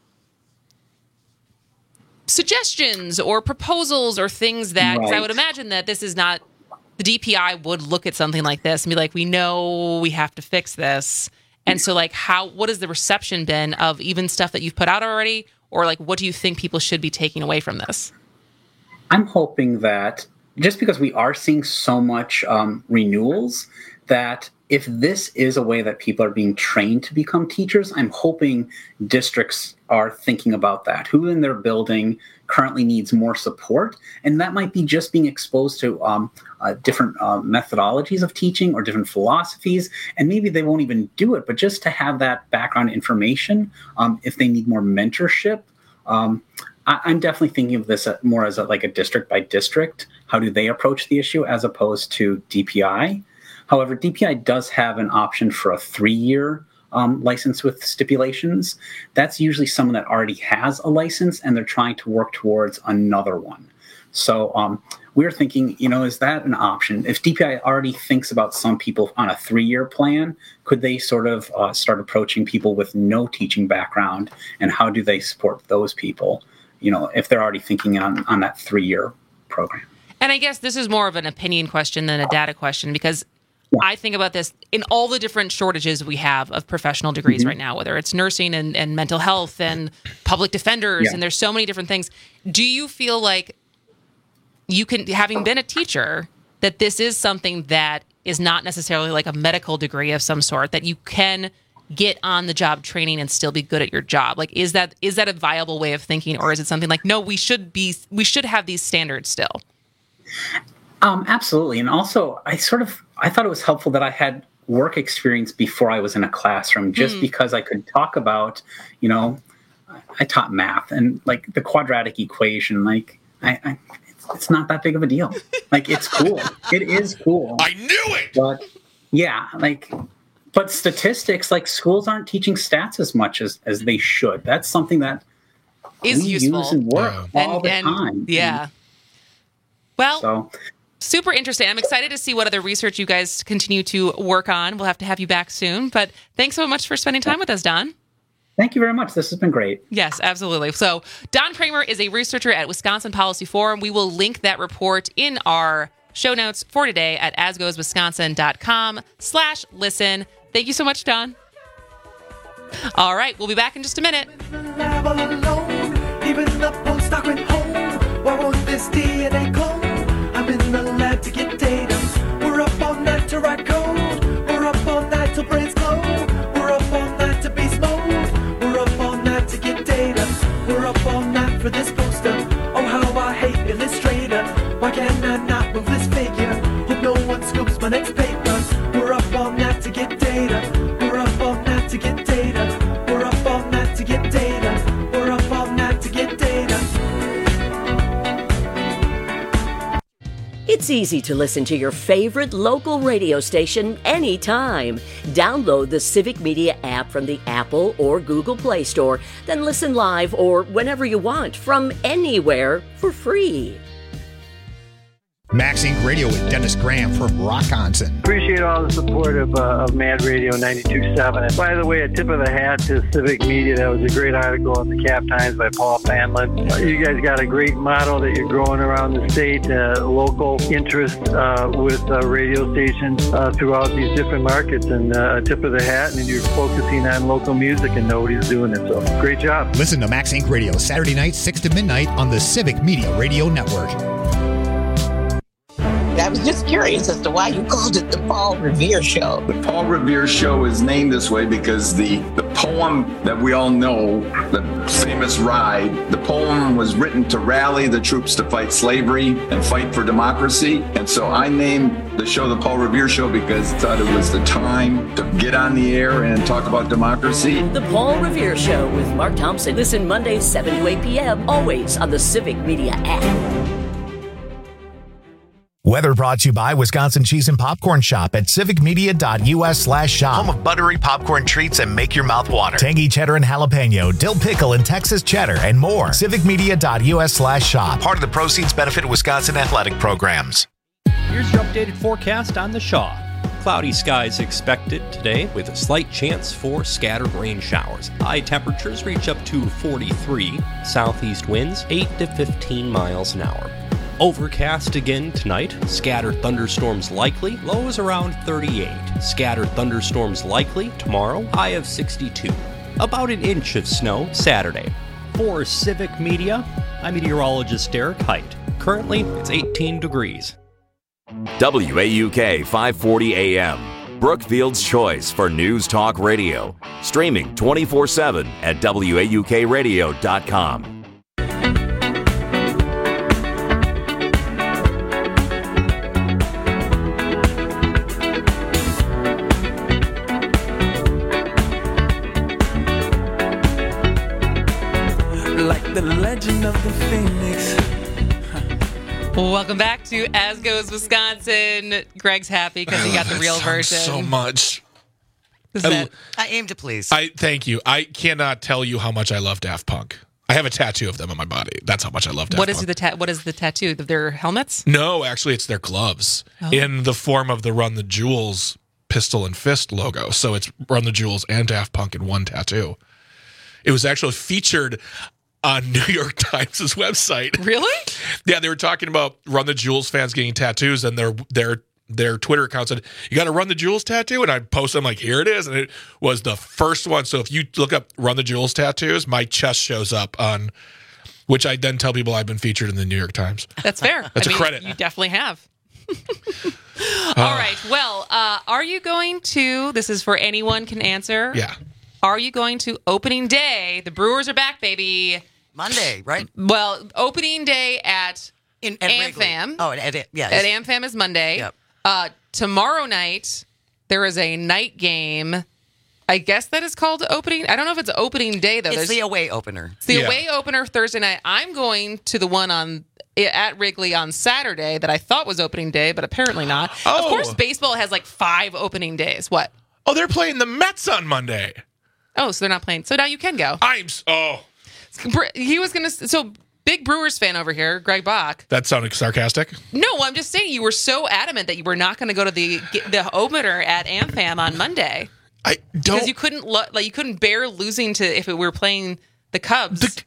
suggestions or proposals or things that, 'cause I would Right. imagine that this is not, the D P I would look at something like this and be like, we know we have to fix this. And so like how, what has the reception been of even stuff that you've put out already? Or like, what do you think people should be taking away from this? I'm hoping that just because we are seeing so much um, renewals, that if this is a way that people are being trained to become teachers, I'm hoping districts are thinking about that. Who in their building currently needs more support? And that might be just being exposed to um, uh, different uh, methodologies of teaching or different philosophies. And maybe they won't even do it, but just to have that background information, um, if they need more mentorship. Um, I, I'm definitely thinking of this more as a, like a district by district. How do they approach the issue as opposed to D P I? However, D P I does have an option for a three-year um, license with stipulations. That's usually someone that already has a license and they're trying to work towards another one. So um, we're thinking, you know, is that an option? If D P I already thinks about some people on a three-year plan, could they sort of uh, start approaching people with no teaching background, and how do they support those people, you know, if they're already thinking on, on that three-year program? And I guess this is more of an opinion question than a data question, because I think about this in all the different shortages we have of professional degrees Mm-hmm. right now, whether it's nursing and, and mental health and public defenders, Yeah. and there's so many different things. Do you feel like you can, having been a teacher, that this is something that is not necessarily like a medical degree of some sort, that you can get on the job training and still be good at your job? Like, is that is that a viable way of thinking, or is it something like, no, we should be we should have these standards still? Um, absolutely. And also, I sort of, I thought it was helpful that I had work experience before I was in a classroom, just Mm. because I could talk about, you know, I taught math and like the quadratic equation, like I, I it's, it's not that big of a deal. Like, it's cool. It is cool. I knew it. But yeah, like, but statistics, like schools aren't teaching stats as much as, as they should. That's something that Is we useful. use and work all And- the and- time. Yeah. Well, So super interesting. I'm excited to see what other research you guys continue to work on. We'll have to have you back soon. But thanks so much for spending time with us, Don. thank you very much. This has been great. Yes, absolutely. So Don Kramer is a researcher at Wisconsin Policy Forum. We will link that report in our show notes for today at asgoeswisconsin.com slash listen. Thank you so much, Don. All right, we'll be back in just a minute. Lab all alone, even the postdoc went home. Why won't this D N A clone? I'm in the lab to get data. We're up all night to write code. We're up all night till brains glow. We're up all night to beast mode. We're up all night to get data. We're up all night for this poster. Oh, how I hate Illustrator. Why can I not move this figure? Hope no one scoops my next paper. We're up all night to get data. We're up all night to get data. We're up all night to get data. We're up all night to get data. It's easy to listen to your favorite local radio station anytime. Download the Civic Media app from the Apple or Google Play Store, then listen live or whenever you want from anywhere for free. Max Inc Radio with Dennis Graham from Rockonson. Appreciate all the support of, uh, of Mad Radio ninety-two point seven. And by the way, a tip of the hat to Civic Media. That was a great article in the Cap Times by Paul Panlin. Uh, you guys got a great model that you're growing around the state, uh, local interest uh, with uh, radio stations uh, throughout these different markets. And uh, a tip of the hat, and you're focusing on local music, and nobody's doing it. So great job. Listen to Max Inc Radio Saturday night, six to midnight on the Civic Media Radio Network. That was just curious as to why you called it the Paul Revere Show. The Paul Revere Show is named this way because the, the poem that we all know, the famous Ride, the poem was written to rally the troops to fight slavery and fight for democracy. And so I named the show the Paul Revere Show because I thought it was the time to get on the air and talk about democracy. The Paul Revere Show with Mark Thompson. Listen Mondays seven to eight p.m. always on the Civic Media app. Weather brought to you by Wisconsin Cheese and Popcorn Shop at civicmedia.us slash shop. Home of buttery popcorn treats and make your mouth water. Tangy cheddar and jalapeno, dill pickle and Texas cheddar, and more. civicmedia.us slash shop. Part of the proceeds benefit Wisconsin athletic programs. Here's your updated forecast on the Shaw. Cloudy skies expected today with a slight chance for scattered rain showers. High temperatures reach up to forty-three. Southeast winds eight to fifteen miles an hour. Overcast again tonight. Scattered thunderstorms likely. Lows around thirty-eight. Scattered thunderstorms likely tomorrow. High of sixty-two. About an inch of snow Saturday. For Civic Media, I'm meteorologist Derek Height. Currently, it's eighteen degrees. W A U K five forty A M, Brookfield's choice for news talk radio. Streaming twenty-four seven at W A U K radio dot com. Like the legend of the Phoenix. Welcome back to As Goes Wisconsin. Greg's happy because he got the real version. So much. Is I, that- I aim to please. I thank you. I cannot tell you how much I love Daft Punk. I have a tattoo of them on my body. That's how much I love Daft What Punk. is the ta- what is the tattoo? Their helmets? No, actually, it's their gloves Oh. in the form of the Run the Jewels pistol and fist logo. So it's Run the Jewels and Daft Punk in one tattoo. It was actually featured on New York Times' website. Really? Yeah, they were talking about Run the Jewels fans getting tattoos, and their their their Twitter account said, "You got a Run the Jewels tattoo?" And I posted, I'm like, "Here it is," and it was the first one. So if you look up Run the Jewels tattoos, my chest shows up on, which I then tell people I've been featured in the New York Times. That's fair. That's I a mean, credit. You definitely have. All right. Well, uh, are you going to? This is for anyone can answer. Yeah. Are you going to opening day? The Brewers are back, baby. Monday, right? Well, opening day at In, at Wrigley. AmFam. Oh, at, at, yeah. At AmFam is Monday. Yep. Uh, tomorrow night, there is a night game. I guess that is called opening. I don't know if it's opening day, though. It's There's, the away opener. it's the Yeah. away opener Thursday night. I'm going to the one on at Wrigley on Saturday that I thought was opening day, but apparently not. Oh. Of course, baseball has like five opening days. What? Oh, they're playing the Mets on Monday. Oh, so they're not playing. So now you can go. I'm s- oh, He was going to. So big Brewers fan over here, Greg Bach. that sounded sarcastic. No, I'm just saying you were so adamant that you were not going to go to the the opener at AmFam on Monday. I don't. Because you couldn't lo- like you couldn't bear losing to if it were playing the Cubs.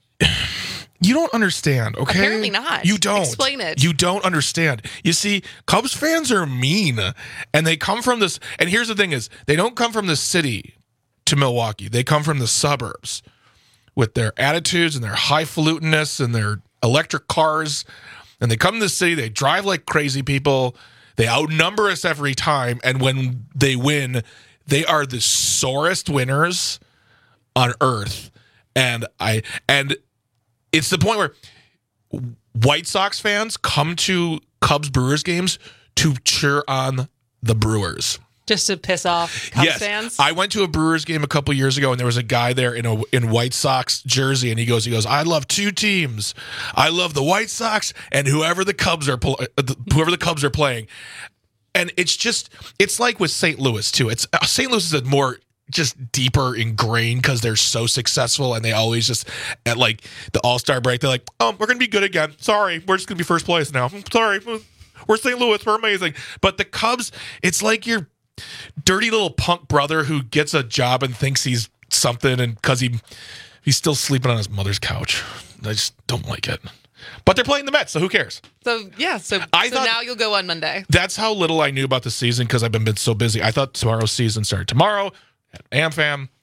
You don't understand, okay? Apparently not. You don't. Explain it. You don't understand. You see, Cubs fans are mean, and they come from this. And here's the thing: is they don't come from the city to Milwaukee. They come from the suburbs with their attitudes and their highfalutenness and their electric cars. And they come to the city. They drive like crazy people. They outnumber us every time. And when they win, they are the sorest winners on earth. And I and. It's the point where White Sox fans come to Cubs Brewers games to cheer on the Brewers. Just to piss off Cubs yes. fans. I went to a Brewers game a couple years ago, and there was a guy there in a in White Sox jersey, and he goes, he goes, I love two teams. I love the White Sox and whoever the Cubs are pl- whoever the Cubs are playing. And it's just it's like with Saint Louis too. It's uh, Saint Louis is a more just deeper ingrained because they're so successful, and they always just at like the All-Star break, they're like, oh, we're gonna be good again. Sorry, we're just gonna be first place now. Sorry, we're Saint Louis, we're amazing. But the Cubs, it's like your dirty little punk brother who gets a job and thinks he's something, and because he he's still sleeping on his mother's couch. I just don't like it. But they're playing the Mets, so who cares? So yeah, so, I so thought- now you'll go on Monday. That's how little I knew about the season because I've been, been so busy. I thought tomorrow's season started tomorrow at AmFam.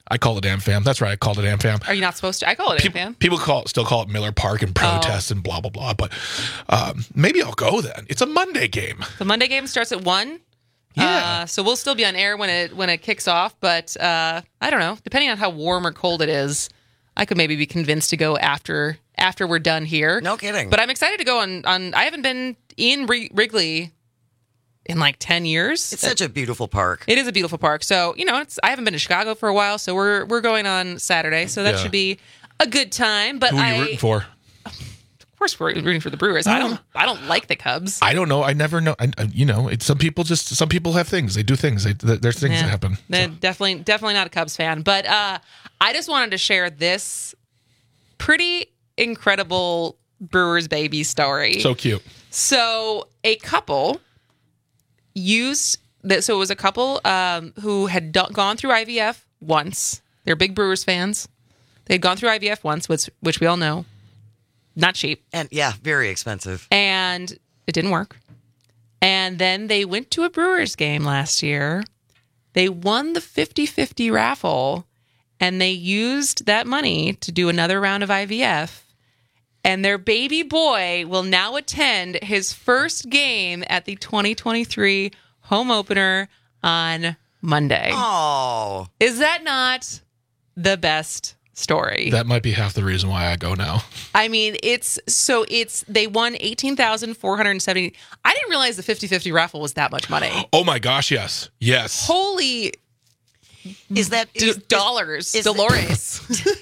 I call it AmFam. That's right. I called it AmFam. Are you not supposed to? I call it People, AmFam. people call it, still call it Miller Park and protest Oh. and blah, blah, blah. But um, maybe I'll go then. It's a Monday game. The Monday game starts at one. Yeah. Uh, so we'll still be on air when it when it kicks off. But uh, I don't know. Depending on how warm or cold it is, I could maybe be convinced to go after after we're done here. No kidding. But I'm excited to go on. on I haven't been in Wrigley in like ten years. It's such a beautiful park. It is a beautiful park. So, you know, it's I haven't been to Chicago for a while, so we're we're going on Saturday. So that Yeah. should be a good time. But Who are you I, rooting for? Of course, we're rooting for the Brewers. I don't I don't like the Cubs. I don't know. I never know. I, I, you know, it's, some people just, some people have things. They do things. They, there's things Yeah. that happen. They're definitely definitely not a Cubs fan. But uh, I just wanted to share this pretty incredible Brewers baby story. So cute. So a couple used that. So it was a couple um, who had do- gone through I V F once. They're big Brewers fans. They had gone through I V F once, which which we all know, not cheap, and yeah, very expensive. And it didn't work. And then they went to a Brewers game last year. They won the fifty-fifty raffle, and they used that money to do another round of I V F. And their baby boy will now attend his first game at the twenty twenty-three home opener on Monday. Oh. Is that not the best story? That might be half the reason why I go now. I mean, it's so it's they won eighteen thousand four hundred seventy. I didn't realize the fifty-fifty raffle was that much money. Oh my gosh, yes. Yes. Holy Is that d- dollars, is Dolores.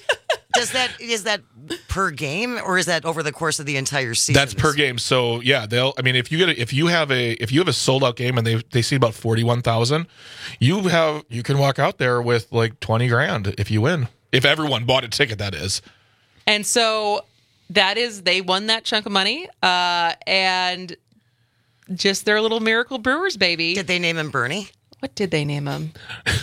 Does that is that per game or is that over the course of the entire season? That's per game. So yeah, they'll. I mean, if you get a, if you have a if you have a sold out game and they they see about forty one thousand, you have you can walk out there with like twenty grand if you win. If everyone bought a ticket, that is. And so that is they won that chunk of money, uh, and just their little miracle Brewers baby. Did they name him Bernie? What did they name him?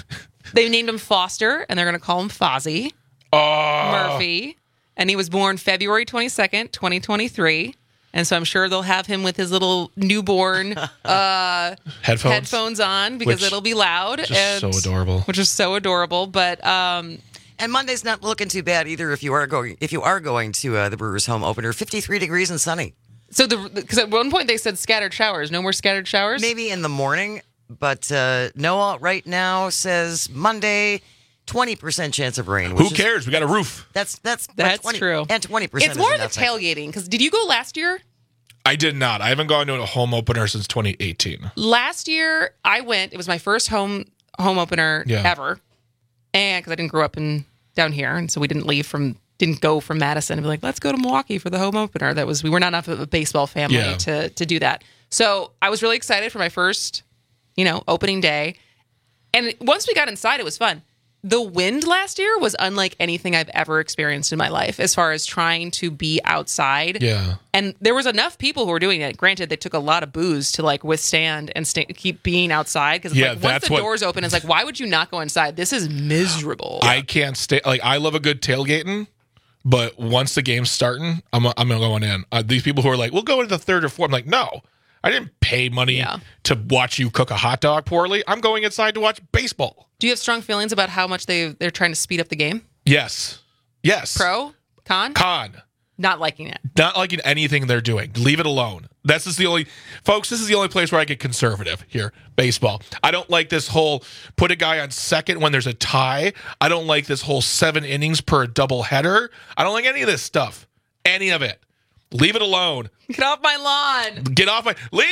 They named him Foster, and they're going to call him Fozzie Oh. Murphy. And he was born February twenty-second, twenty twenty-three. And so I'm sure they'll have him with his little newborn uh, Headphones. headphones on because Which- it'll be loud. which is and, so adorable. Which is so adorable. But um, And Monday's not looking too bad either. If you are going, if you are going to uh, the Brewers home opener, fifty-three degrees and sunny. so the because at one point they said scattered showers. No more scattered showers. Maybe in the morning, but uh, Noah right now says Monday, twenty percent chance of rain. Who which is- cares? We got a roof. That's that's That's twenty, true. And twenty percent. It's more of the tailgating because did you go last year? I did not. I haven't gone to a home opener since twenty eighteen. Last year I went. It was my first home home opener Yeah. ever, and because I didn't grow up in down here, and so we didn't leave from didn't go from Madison and be like, let's go to Milwaukee for the home opener. That was we were not enough of a baseball family Yeah. to to do that. So I was really excited for my first, you know, opening day, and once we got inside, it was fun. The wind last year was unlike anything I've ever experienced in my life as far as trying to be outside. Yeah. And there was enough people who were doing it. Granted, they took a lot of booze to like withstand and stay, keep being outside. Because Yeah, like, once that's the what- doors open, it's like, why would you not go inside? This is miserable. I can't stay. Like I love a good tailgating, but once the game's starting, I'm I'm going in. Uh, these people who are like, we'll go into the third or fourth. I'm like, no, I didn't pay money to watch you cook a hot dog poorly. I'm going inside to watch baseball. Do you have strong feelings about how much they they're trying to speed up the game? Yes. Yes. Pro? Con? Con. Not liking it. Not liking anything they're doing. Leave it alone. This is the only, folks, this is the only place where I get conservative here. Baseball. I don't like this whole put a guy on second when there's a tie. I don't like this whole seven innings per double header. I don't like any of this stuff. Any of it. Leave it alone. Get off my lawn. Get off my, leave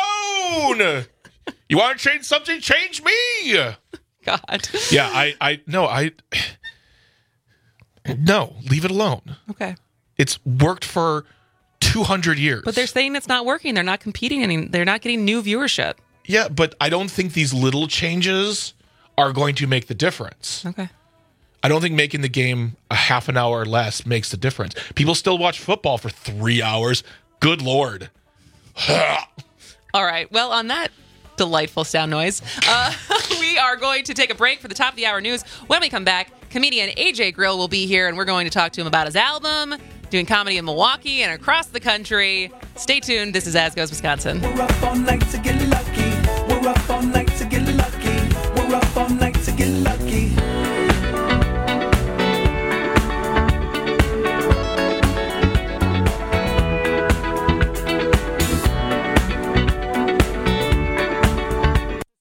it alone. You want to change something? Change me. God. Yeah, I, I, no, I, no, leave it alone. Okay. It's worked for two hundred years. But they're saying it's not working. They're not competing any. They're not getting new viewership. Yeah, but I don't think these little changes are going to make the difference. Okay. I don't think making the game a half an hour less makes the difference. People still watch football for three hours. Good Lord. All right. Well, on that delightful sound noise, uh, we are going to take a break for the top of the hour news. When we come back, comedian A J Grill will be here, and we're going to talk to him about his album, doing comedy in Milwaukee and across the country. Stay tuned. This is As Goes Wisconsin. We're up all night to get lucky. We're up all night to get lucky. We're up all night to get lucky.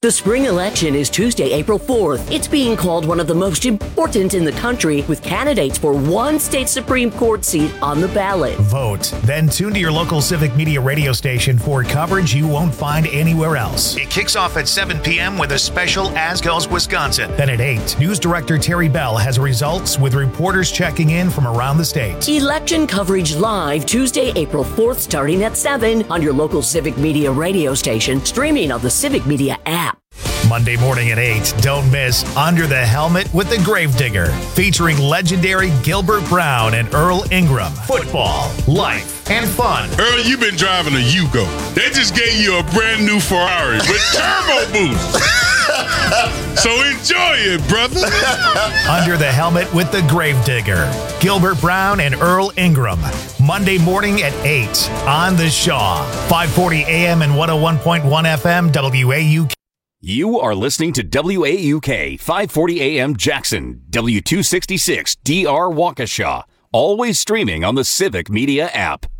The spring election is Tuesday, April fourth. It's being called one of the most important in the country, with candidates for one state Supreme Court seat on the ballot. Vote. Then tune to your local Civic Media radio station for coverage you won't find anywhere else. It kicks off at seven p.m. with a special As Goes Wisconsin. Then at eight, News Director Terry Bell has results with reporters checking in from around the state. Election coverage live Tuesday, April fourth, starting at seven on your local Civic Media radio station, streaming on the Civic Media app. Monday morning at eight, don't miss Under the Helmet with the Gravedigger, featuring legendary Gilbert Brown and Earl Ingram. Football, life, and fun. Earl, you've been driving a Yugo. They just gave you a brand new Ferrari with turbo boost. So enjoy it, brother. Under the Helmet with the Gravedigger, Gilbert Brown and Earl Ingram. Monday morning at eight on The Shaw. five forty a.m. and one oh one point one F M W A U K. You are listening to W A U K five forty A M Jackson, W two sixty-six D R Waukesha, always streaming on the Civic Media app.